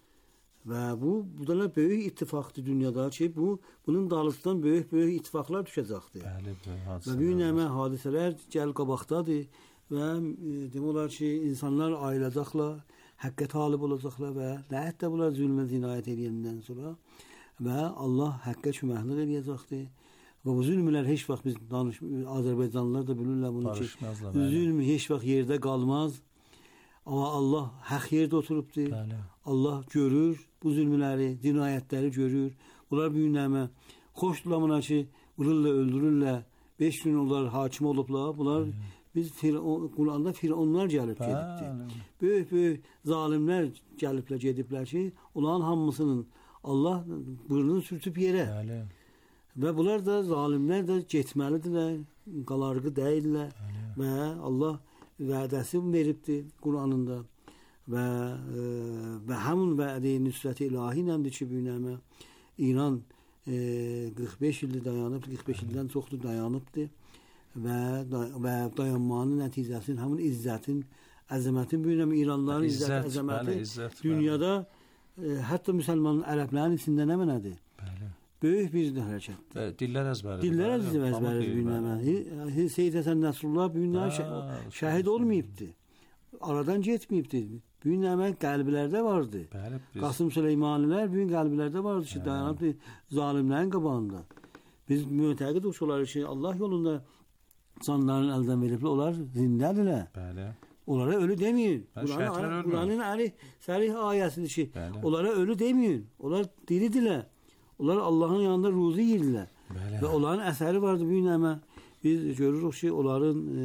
Və bu bu da böyük ittifaqdır dünyada ki, bu bunun dalısından böyük-böyük ittifaqlar düşəcəkdir. Bəli, bəli. Və bu nəmə hadisələr gəl qabaqdadır və e, demək olar ki, insanlar ayılacaqlar, həqqə talib olacaqlar və ləhət də bunlar zülmə zinayət edəndən sonra və Allah həqqə köməklik edəcəkdir. Və bu zülmlər heç vaxt biz danış Azərbaycanlılar da bilirlər bunu ki, zülm heç vaxt yerdə qalmaz. Amma Allah haqq yerdə oturubdur. Bəli. Allah görür bu zülmləri, cinayətləri görür. Bunlar bu günləmə xoşdulamına ki, vururlar, öldürürlər. beş gün onlar hakim olublar. Bunlar Bəli. Biz Quranda fironlar gəlib gedibdir. Böyük-böyük zalimlər gəliblər, gediblər ki, onların hamısının Allah burnunu sürtüb yerə. Bəli. Və bunlar da zalimlər də getməlidirlər, qalarğı deyirlər Bəli. Və Allah vədəsi veribdir Quranında və e, və həmin vədə nüsrət ilahi nədir ki, bu nəmə İran e, qırx beş ildir dayanıb, qırx beş ildən çoxdur dayanıbdır və və dayanmanın nəticəsinin həmin izzətin, əzəmətin bu nəmə İranlıların izzət, əzəməti izzət, dünyada e, hətta müsəlmanın ərəblərin içində nə mənədir? Bəli. Böyük bir hərəkətdir. Dillər əzbəridir. Dillər əzbəridir bu nəmə. Seyyid Həsən Nəsrullah bu gün şəhid olmayıbdı. Aradan getməyibdi. Bu gün nəmə qəlblərdə vardı. Bəli, biz... Qasım Süleymanilər bu gün qəlblərdə vardı ki, dayanıbdı zalimlərin qabağında. Biz mütəqid olsalar ki, Allah yolunda canlarını əldən veriblər, onlar zindədirlər. Bəli. Onlara ölü deməyin. Quranın əli sərih ayəsidir ki, Bəli. Onlara ölü deməyin. Onlar diridirlər. Onlar Allahın yanında ruzi yiyirlər. Və onların əsəri vardı bu gün əmə. Biz görürük ki, onların e,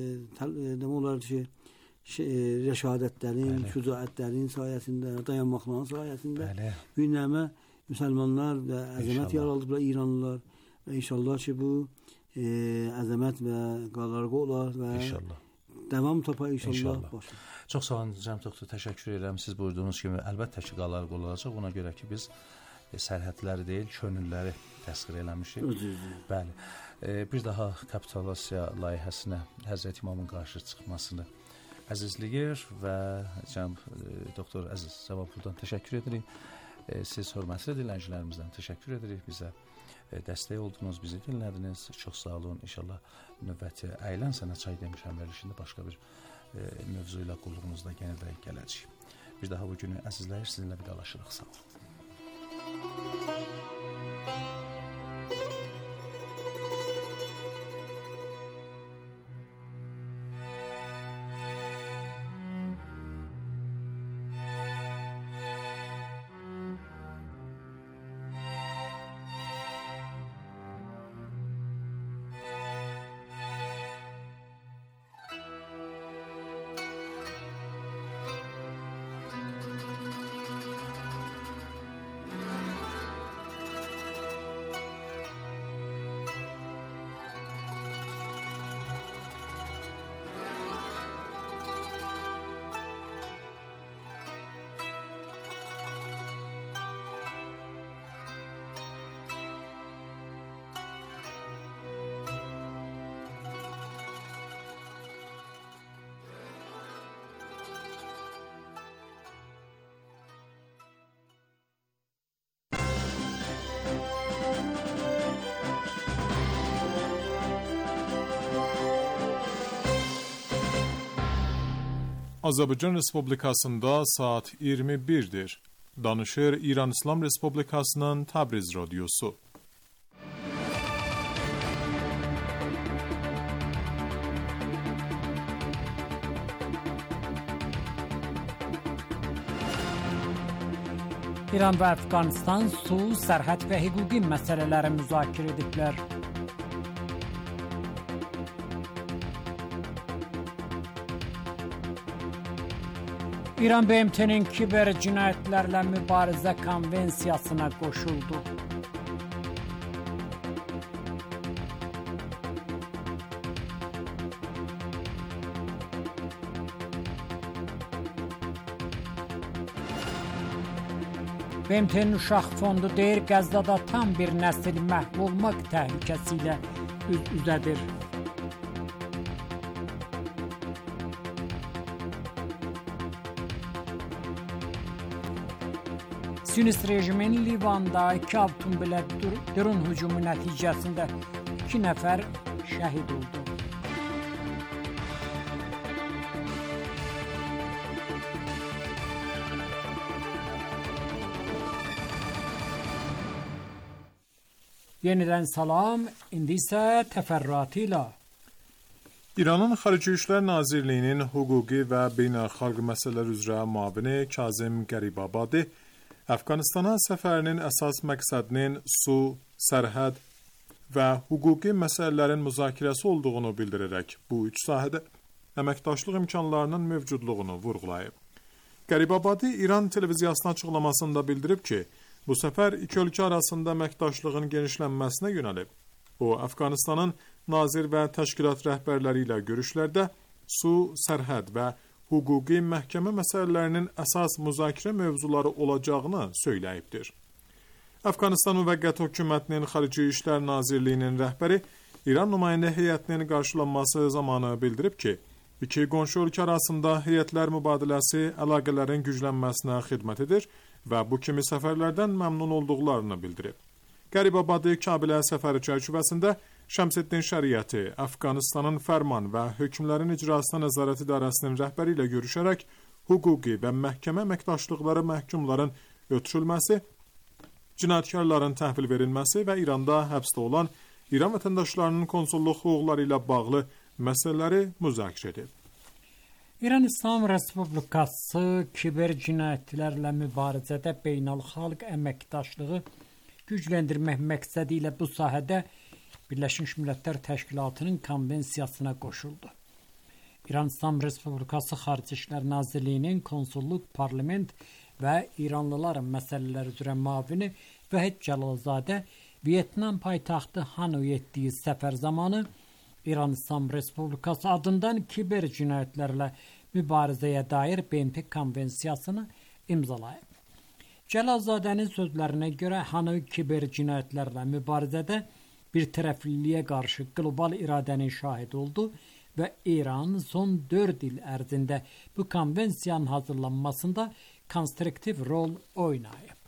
demək olar ki, şey, rəşadətlərin, şücaətlərin sayəsində, dayanmaqların sayəsində bu gün əmə müsəlmanlar və əzəmət yaralıblar İranlılar və inşallah ki, bu e, əzəmət və qalarğı olar və inşallah. Davam tapar inşallah. inşallah. Çox sağ olun Cəm doktor, təşəkkür edirəm. Siz buyurduğunuz kimi əlbəttə ki, qalarğı olacaq. Ona görə ki, biz sərhədləri deyil, könülləri təsvir eləmişik. Bəli. E, bir daha kapitalasiya layihəsinə Həzrət İmamın qarşı çıxmasını əzizləyir və cənab e, doktor Əziz Cavablıdan təşəkkür edirik. E, siz hörmətli dinləyicilərimizdən təşəkkür edirik. Bizə e, dəstək oldunuz, bizi dinlədiniz. Çox sağ olun. İnşallah növbəti Əylən Sənə Çay demişəm verilişində başqa bir e, mövzu ilə qulluğunuzda yenə də gələcək. Bir daha bu günü əzizləyir, sizinlə vidalaşırıq. Sağ olun. Azərbaycan Respublikasında saat iyirmi birdir. Danışır İran İslam Respublikasının Təbriz Radyosu. İran ve Afganistan su, sərhəd ve hüquqi məsələləri müzakirə ediblər. İran B M T'nin kiber cinayetlerle mübarize konvensiyasına koşuldu. B M T'nin Uşaq Fondu deyir, Qəzzada tam bir nəsil məhv olmaq təhlükəsiyle üz-üzədir. Siyonist rejimin Livan'da iki avtomobilə drone hücumu nəticəsində iki nəfər şəhid oldu. Yeniden salam, indi isə təfərrüatıyla. İranın Xarici İşlər Nazirliyinin hüquqi və beynəlxalq məsələlər üzrə müavini Kazim Qaribabadi Əfqanistana səfərinin əsas məqsədinin su, sərhəd və hüquqi məsələlərin müzakirəsi olduğunu bildirərək bu üç sahədə əməkdaşlıq imkanlarının mövcudluğunu vurğulayıb. Qaribabadi İran televiziyasına açıqlamasında bildirib ki, bu səfər iki ölkə arasında əməkdaşlığın genişlənməsinə yönəlib. O, Əfqanistanın nazir və təşkilat rəhbərləri ilə görüşlərdə su, sərhəd və hüquqi məhkəmə məsələlərinin əsas müzakirə mövzuları olacağını söyləyibdir. Əfqanistan Müvəqqəti Hökumətinin Xarici İşlər Nazirliyinin rəhbəri İran nümayəndə heyətinin qarşılanması zamanı bildirib ki, iki qonşu ölkə arasında heyətlər mübadiləsi əlaqələrin güclənməsinə xidmət edir və bu kimi səfərlərdən məmnun olduqlarını bildirib. Qaribabadi Kabilə səfəri çərçivəsində Şəmseddin Şəriəti, Əfqanistanın fərman və hökmlərin icrasına nəzarət idarəsinin rəhbəri ilə görüşərək hüquqi və məhkəmə əməkdaşlıqları məhkumların ötürülməsi, cinayətkarların təhvil verilməsi və İranda həbsdə olan İran vətəndaşlarının konsulluq hüquqları ilə bağlı məsələləri müzakirə edib. İran İslam Respublikası kiber cinayətlərlə mübarizədə beynəlxalq əməkdaşlığı gücləndirmək məqsədi ilə bu sahədə Birləşmiş Millətlər Təşkilatının konvensiyasına qoşuldu. İran İslam Respublikası Xarici İşlər Nazirliyinin konsulluq, parlament və İranlıların məsələləri üzrə müavini Vahid Cəlalzadə Vyetnam paytaxtı Hanoy etdiyi səfər zamanı İran İslam Respublikası adından kiber cinayətlərlə mübarizəyə dair B M T konvensiyasını imzalayıb. Cəlalzadənin sözlərinə görə Hanoy kiber cinayətlərlə mübarizədə bir tərəfliliyə qarşı qlobal iradənin şahid oldu və İran son dörd il ərzində bu konvensiyanın hazırlanmasında konstruktiv rol oynayıb.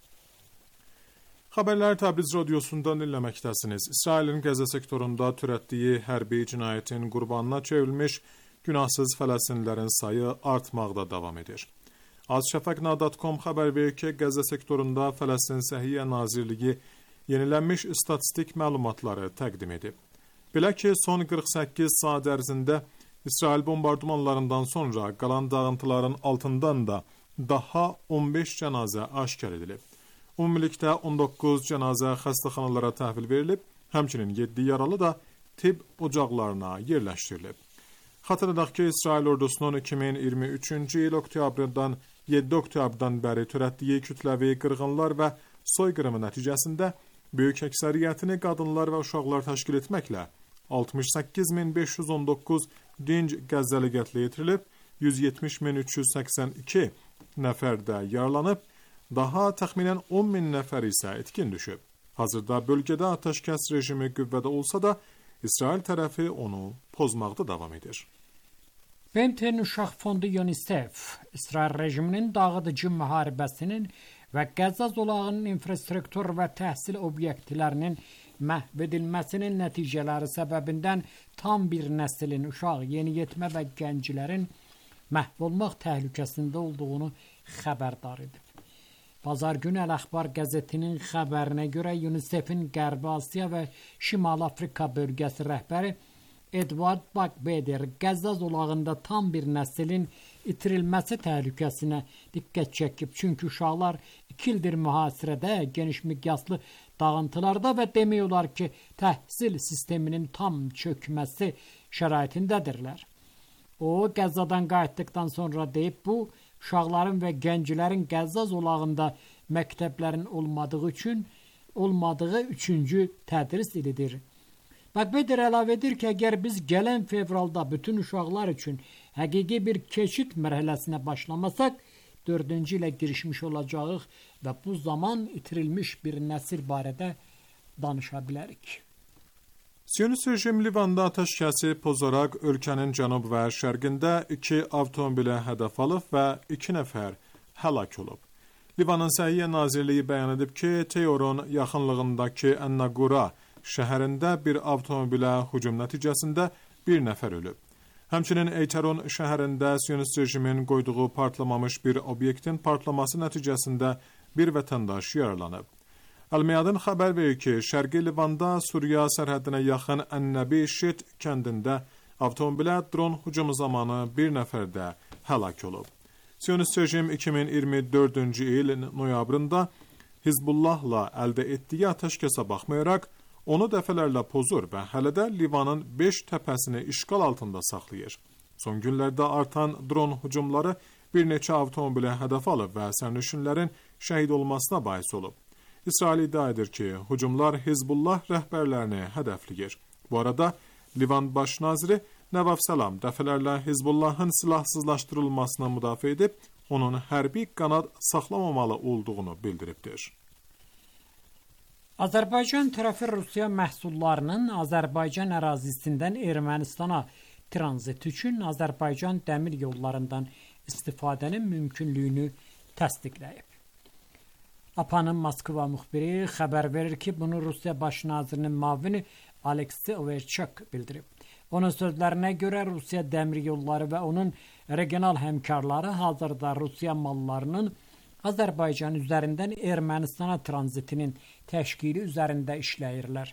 Xəbərlər Təbriz Radyosundan dinləməkdəsiniz. İsrailin Qəzza sektorunda törətdiyi hərbi cinayətin qurbanına çevrilmiş günahsız Fələstinlilərin sayı artmaqda davam edir. Azşəfaq nöqtə com xəbər verir ki, Qəzza sektorunda Fələstin Səhiyyə Nazirliyi yenilənmiş statistik məlumatları təqdim edib. Belə ki, son qırx səkkiz saat ərzində İsrail bombardımanlarından sonra qalan dağıntıların altından da daha on beş cənazə aşkar edilib. Ümumilikdə on doqquz cənazə xəstəxanalara təhvil verilib, həmçinin yeddi yaralı da tibb ocaqlarına yerləşdirilib. Xatırladaq ki, İsrail ordusunun iki min iyirmi üçüncü il oktyabrdan yeddi oktyabrdan bəri törətdiyi kütləvi qırğınlar və soyqırımı nəticəsində böyük əksəriyyətini qadınlar və uşaqlar təşkil etməklə altmış səkkiz min beş yüz on doqquz dinc Qəzzəli qətlə yetirilib, yüz yetmiş min üç yüz səksən iki nəfər də yaralanıb, daha təxminən on min nəfər isə itkin düşüb. Hazırda bölgədə atəşkəs rejimi qüvvədə olsa da, İsrail tərəfi onu pozmaqda davam edir. B M T'nin Uşaq Fondu UNICEF, İsrail rejiminin dağıdıcı müharibəsinin və Qəzza zolağının infrastruktur və təhsil obyektlərinin məhv edilməsinin nəticələri səbəbindən tam bir nəslin uşaq, yeniyetmə və gənclərin məhv olmaq təhlükəsində olduğunu xəbərdar edib. Bazar günü Əl-Əxbar qəzetinin xəbərinə görə UNICEF-in Qərbi Asiya və Şimali Afrika bölgəsi rəhbəri Edward Bakbeder Qəzza zolağında tam bir nəslin itirilməsi təhlükəsinə diqqət çəkib. Çünki uşaqlar iki ildir mühasirədə, geniş miqyaslı dağıntılarda və demək olar ki, təhsil sisteminin tam çökməsi şəraitindədirlər. O, Qəzzadan qayıtdıqdan sonra deyib, bu, uşaqların və gənclərin Qəzza zolağında məktəblərin olmadığı üçün olmadığı üçüncü tədris ilidir. Bakbeder əlavə edir ki, əgər biz gələn fevralda bütün uşaqlar üçün həqiqi bir keçid mərhələsinə başlamasaq, dördüncü ilə girişmiş olacağıq və bu zaman itirilmiş bir nəsil barədə danışa bilərik. Siyonist rejim Livanda atəşkəsi pozaraq ölkənin cənub və şərqində iki avtomobilə hədəf alıb və iki nəfər həlak olub. Livanın Səhiyyə Nazirliyi bəyan edib ki, Teyorun yaxınlığındakı Ən-Naqura şəhərində bir avtomobilə hücum nəticəsində bir nəfər ölüb. Həmçinin Eytaron şəhərində Siyonist rejimin qoyduğu partlamamış bir obyektin partlaması nəticəsində bir vətəndaş yaralanıb. Əl-Miyadın xəbər verir ki, Şərqi Livanda Suriya sərhədinə yaxın Ən-Nəbi Şit kəndində avtomobilə dron hücumu zamanı bir nəfər də həlak olub. Siyonist rejim iki min iyirmi dördüncü il noyabrında Hizbullahla əldə etdiyi atəşkəsə baxmayaraq, onu dəfələrlə pozur və hələ də Livanın beş təpəsini işğal altında saxlayır. Son günlərdə artan dron hücumları bir neçə avtomobilə hədəf alıb və sərnişinlərin şəhid olmasına bais olub. İsrail iddia edir ki, hücumlar Hizbullah rəhbərlərini hədəfləyir. Bu arada Livan baş naziri Nəvaf Səlam dəfələrlə Hizbullahın silahsızlaşdırılmasına müdafiə edib, onun hərbi qanad saxlamamalı olduğunu bildiribdir. Azərbaycan tərəfi Rusiya məhsullarının Azərbaycan ərazisindən Ermənistana tranzit üçün Azərbaycan dəmir yollarından istifadənin mümkünlüyünü təsdiqləyib. APA'nın Moskva müxbiri xəbər verir ki, bunu Rusiya baş nazirinin müavini Aleksey Overchuk bildirib. Onun sözlərinə görə Rusiya dəmir yolları və onun regional həmkarları hazırda Rusiya mallarının Azərbaycan üzərindən Ermənistana tranzitinin təşkili üzərində işləyirlər.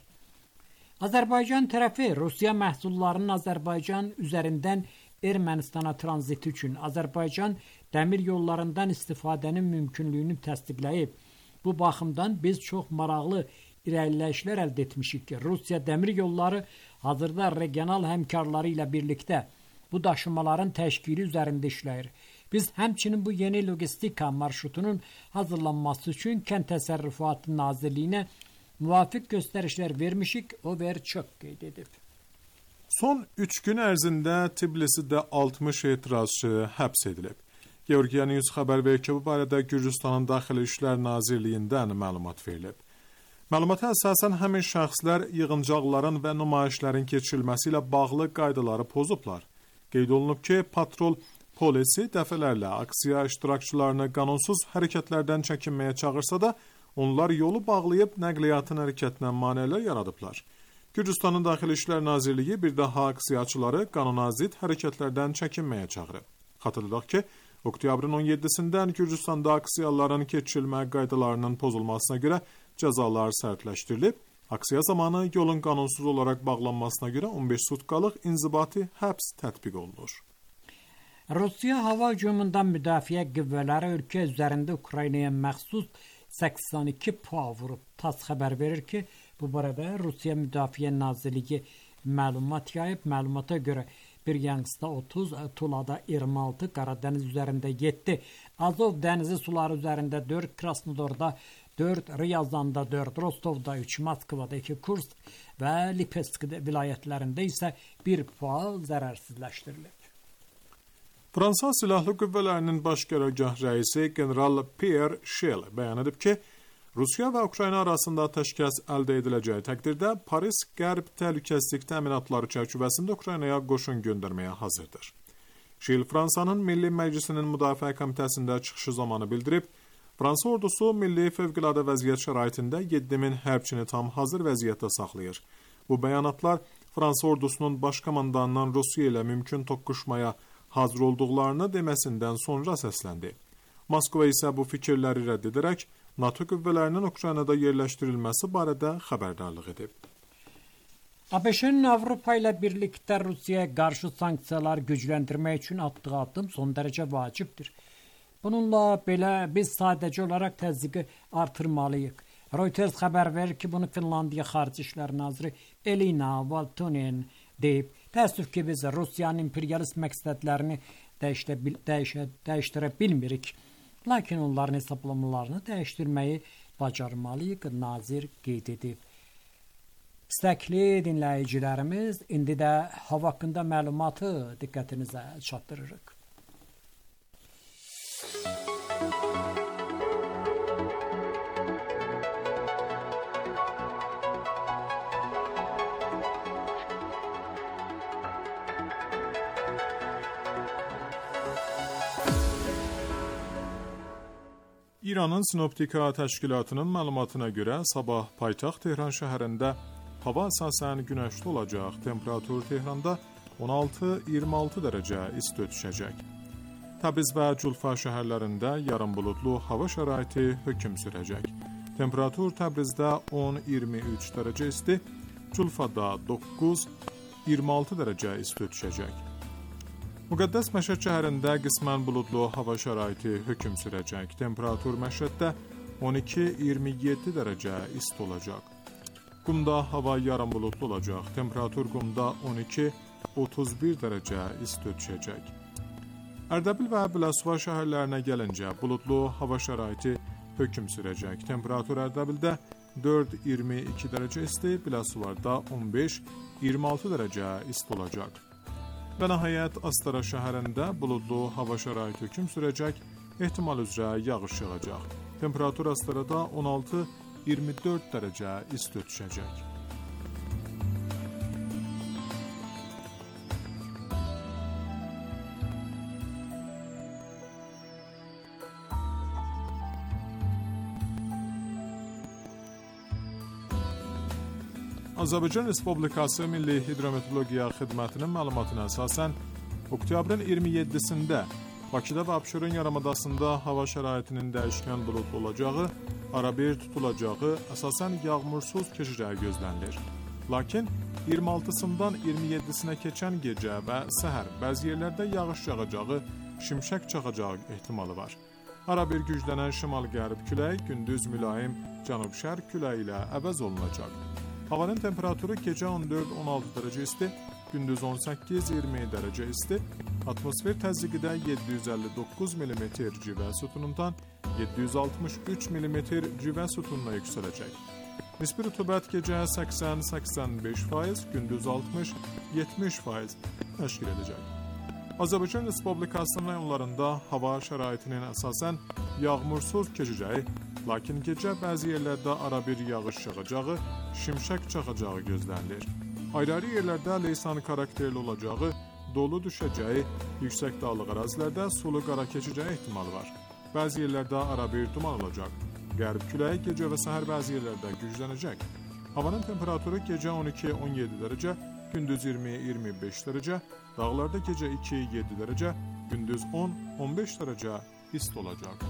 Azərbaycan tərəfi Rusiya məhsullarının Azərbaycan üzərindən Ermənistana tranziti üçün Azərbaycan dəmir yollarından istifadənin mümkünlüyünü təsdiqləyib. Bu baxımdan biz çox maraqlı irəliləyişlər əldə etmişik ki, Rusiya dəmir yolları hazırda regional həmkarları ilə birlikdə bu daşımaların təşkili üzərində işləyir. Biz həmçinin bu yeni logistika marşrutunun hazırlanması üçün Kənd Təsərrüfatı Nazirliyinə müvafiq göstərişlər vermişik, o Overchuk qeyd edib. Son üç gün ərzində Tbilisidə altmış etirazçı həbs edilib. Georgiya News xəbər verir ki, bu barədə Gürcüstanın Daxili İşlər Nazirliyindən məlumat verilib. Məlumata əsasən həmin şəxslər yığıncaqların və nümayişlərin keçirilməsi ilə bağlı qaydaları pozublar. Qeyd olunub ki, patrol polisi dəfələrlə aksiya iştirakçılarını qanunsuz hərəkətlərdən çəkinməyə çağırsa da, onlar yolu bağlayıb nəqliyyatın hərəkətinə maneələr yaradıblar. Gürcüstanın Daxili İşlər Nazirliyi bir daha aksiyaçıları qanunazid hərəkətlərdən çəkinməyə çağırıb. Xatırladaq ki, oktyabrın on yeddisindən Gürcüstanda aksiyaların keçirilmə qaydalarının pozulmasına görə cəzalar sərtləşdirilib. Aksiya zamanı yolun qanunsuz olaraq bağlanmasına görə on beş sutkalıq inzibati həbs tətbiq olunur. Rusiya hava hücumundan müdafiə qüvvələri ölkə üzərində Ukraynaya məxsus səksən iki PUA vurub. TASS xəbər verir ki, bu barədə Rusiya Müdafiə Nazirliyi məlumat yayıb. Məlumata görə Biryanskda otuz, Tulada iyirmi altı, Qaradəniz üzərində yeddi, Azov dənizi suları üzərində dörd, Krasnodorda dörd, Ryazanda dörd, Rostovda üç, Moskvada iki, Kursk və Lipetsk vilayətlərində isə bir PUA zərərsizləşdirilib. Fransa Silahlı Qüvvələrinin baş qərargah rəisi General Pierre Schell bəyan edib ki, Rusiya və Ukrayna arasında atəşkəs əldə ediləcəyi təqdirdə Paris Qərb təhlükəsizlik təminatları çərçivəsində Ukraynaya qoşun göndərməyə hazırdır. Schell Fransanın Milli Məclisinin Müdafiə Komitəsində çıxışı zamanı bildirib, Fransa ordusu milli fövqəladə vəziyyət şəraitində yeddi min hərbçini tam hazır vəziyyətdə saxlayır. Bu bəyanatlar Fransa ordusunun baş komandanından Rusiya ilə mümkün toqquşmaya hazır olduqlarını deməsindən sonra səsləndi. Moskva isə bu fikirləri rədd edərək NATO qüvvələrinin Ukraynada yerləşdirilməsi barədə xəbərdarlıq edib. ABŞ-nin Avropa ilə birlikdə Rusiyaya qarşı sanksiyalar gücləndirmək üçün atdığı addım son dərəcə vacibdir. Bununla belə biz sadəcə olaraq təzyiqi artırmalıyıq. Reuters xəbər verir ki, bunu Finlandiya Xarici İşlər Naziri Elina Valtonen deyib. Təəssüf ki, biz Rusiyanın imperialist məqsədlərini dəyişə, dəyişə, dəyişdirə bilmirik. Lakin onların hesablamalarını dəyişdirməyi bacarmalıyıq, nazir qeyd edib. İstəkli dinləyicilərimiz, indi də hava haqqında məlumatı diqqətinizə çatdırırıq. İranın Sinoptika təşkilatının məlumatına görə sabah paytaxt Tehran şəhərində hava əsasən günəşli olacaq. Temperatur Tehranda on altı iyirmi altı dərəcə isti düşəcək. Təbriz və Culfa şəhərlərində yarım buludlu hava şəraiti hökm sürəcək. Temperatur Təbrizdə on iyirmi üç dərəcə isti, Culfada doqquz iyirmi altı dərəcə isti düşəcək. Müqəddəs Məşəd şəhərində qismən buludlu hava şəraiti hökm sürəcək. Temperatur Məşəddə on iki iyirmi yeddi dərəcə isti olacaq. Qumda hava yarım buludlu olacaq. Temperatur Qumda on iki otuz bir dərəcə isti düşəcək. Ərdəbil və Biləsuvar şəhərlərinə gəlincə buludlu hava şəraiti hökm sürəcək. Temperatur Ərdəbildə dörd iyirmi iki dərəcə isti, Biləsuvarda on beş iyirmi altı dərəcə isti olacaq. Və nəhayət Astara şəhərində buludlu hava şəraiti hökm sürəcək, ehtimal üzrə yağış yağacaq. Temperatur Astarada on altı iyirmi dörd dərəcə isti düşəcək. Azərbaycan Respublikası Milli Hidrometeorologiya Xidmətinin məlumatına əsasən, oktyabrın iyirmi yeddisində Bakıda və Abşeron yarımadasında hava şəraitinin dəyişkən buludlu olacağı, arabir tutulacağı, əsasən yağmursuz keçəcəyi gözlənilir. Lakin iyirmi altısından iyirmi yeddisinə keçən gecə və səhər bəzi yerlərdə yağış yağacağı, şimşək çaxacağı ehtimalı var. Arabir güclənən şimal-qərb küləyi gündüz mülayim cənub-şərq küləyi ilə əvəz olunacaq. Havanın temperaturu gecə on dörd on altı dərəcə isti, gündüz on səkkiz iyirmi dərəcə isti, atmosfer təzyiqi yeddi yüz əlli doqquz millimetr civə sütunundan yeddi yüz altmış üç millimetr civə sütununa yüksələcək. Nisbi rütubət gecə səksən səksən beş faiz, gündüz altmış yetmiş faiz təşkil edəcək. Azərbaycan Respublikasının rayonlarında hava şəraitinin əsasən yağmursuz keçəcəyi, lakin gecə bəzi yerlərdə arabir yağış yağacağı, şimşək çaxacağı gözlənilir. Ayrı-ayrı yerlərdə leysan karakterli olacağı, dolu düşəcəyi, yüksək dağlıq ərazilərdə sulu qara keçəcəyi ehtimalı var. Bəzi yerlərdə arabir duman olacaq. Qərb küləyi gecə və səhər bəzi yerlərdə güclənəcək. Havanın temperaturu gecə on iki on yeddi dərəcə, gündüz iyirmi iyirmi beş dərəcə, dağlarda gecə iki yeddi dərəcə, gündüz on on beş dərəcə isti olacaq.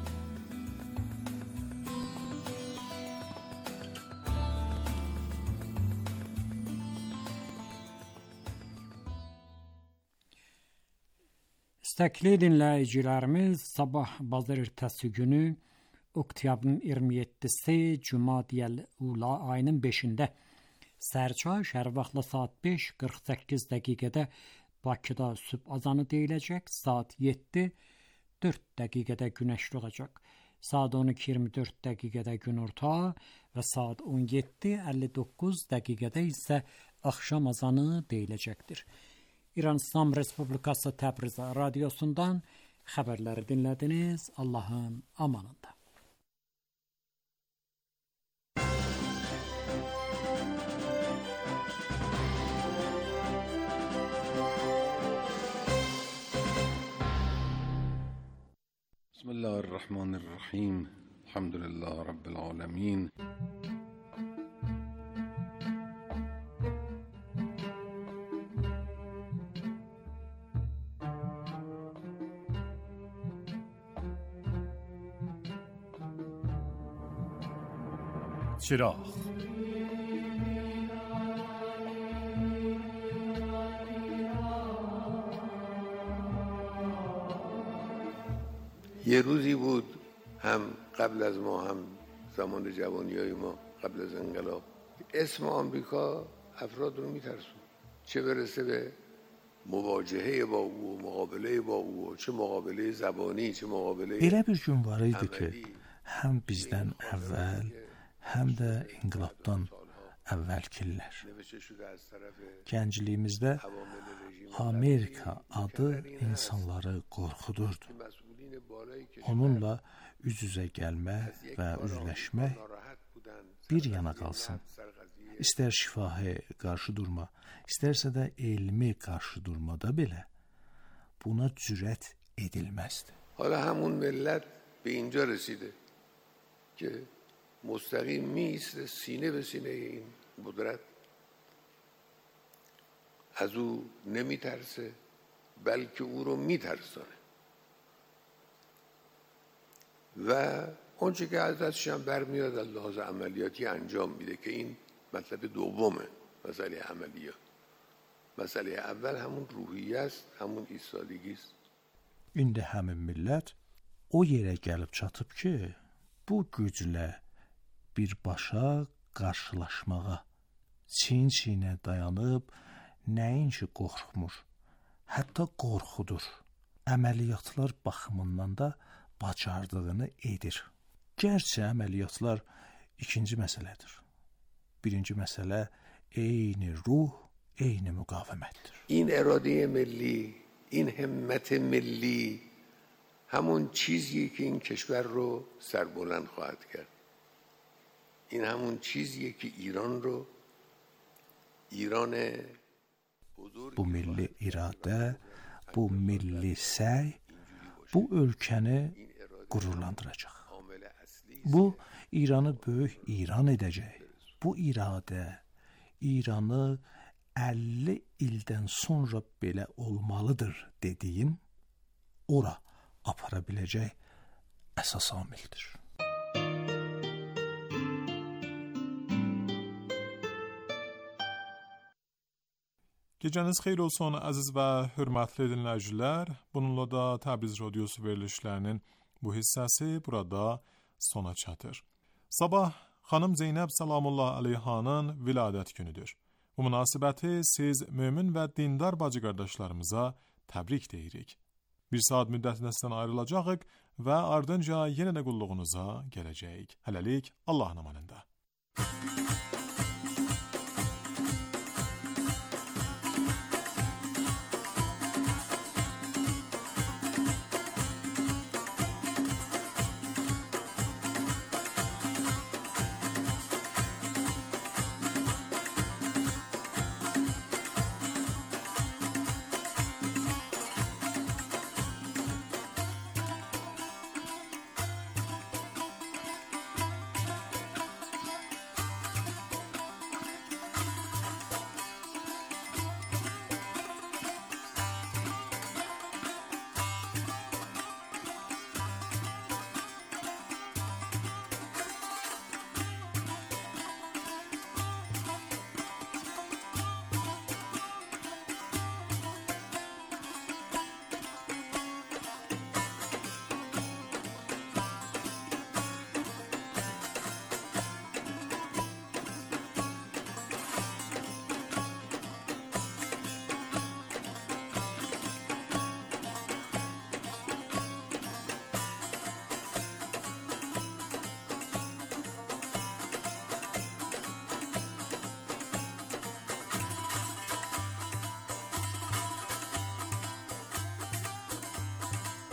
İstəkli dinləyicilərimiz, sabah bazar ertəsi günü oktyabrın iyirmi yeddisi Cuma deyəl ula ayının beşində sərçay şəhər vaxtla saat beş qırx səkkiz dəqiqədə Bakıda sübh azanı deyiləcək, saat yeddi dörd dəqiqədə günəşli olacaq, saat on iki iyirmi dörd dəqiqədə günorta və saat on yeddi əlli doqquz dəqiqədə isə axşam azanı deyiləcəkdir. İran İslam Respublikası Təbriz radiosundan xəbərləri dinlədiniz. Allahın amanında. Bismillahirrahmanirrahim. Elhamdülillah Rabbil alemin. چراغ یه روزی بود هم قبل از ما هم زمان جوانیای ما قبل از انقلاب اسم آمریکا افراد رو میترسون، چه برسه به مواجهه با او و مقابله با او، چه مقابله زبانی چه مقابله Elə bir gün var idi ki, həm bizdən əvvəl, həm də inqilabdan əvvəlkilər. Gəncliyimizdə Amerika adı insanları qorxudurdu. Onunla üz-üzə gəlmək və üzləşmək bir yana qalsın. İstər şifahi qarşı durma, istərsə də elmi qarşı durmada belə buna cürət edilməzdi. حالا همون ملت به اینجا رسیده که مستقیم میایسته سینه به سینه این قدرت، از او نمیترسه بلکه او رو میترسانه و اونچه که ازش هم برمیاد از لحاظ عملیاتی انجام میده که این مطلب دومه. مسئله عملیات، مسئله اول همون روحیه است، همون ایستادگی است. İndi həmin millət o yerə gəlib çatıb ki, bu güclə birbaşa qarşılaşmağa, çiyin-çiyinə dayanıb, nəinki qorxmur, hətta qorxudur. Əməliyyatlar baxımından da bacardığını edir. Gerçi əməliyyatlar ikinci məsələdir. Birinci məsələ eyni ruh, eyni müqavimətdir. این اراده ملی، این همت ملی همون چیزیه که این کشور رو سربلند خواهد کرد. این همون چیزیه که ایران رو ایران Bu milli iradə, bu milli səy, bu ölkəni qürurlandıracaq. Bu, İranı böyük İran edəcək. Bu iradə, İranı əlli ildən sonra belə olmalıdır dediyim, ora apara biləcək əsas amildir. Gecəniz xeyir olsun əziz və hörmətli dinləyicilər. Bununla da Təbriz Radiosu verilişlərinin bu hissəsi burada sona çatır. Sabah xanım Zeynəb Salamullah Aleyhanın viladət günüdür. Bu münasibəti siz mömin və dindar bacı qardaşlarımıza təbrik deyirik. Bir saat müddətində sizdən ayrılacağıq və ardınca yenə də qulluğunuza gələcəyik. Hələlik Allahın amanında.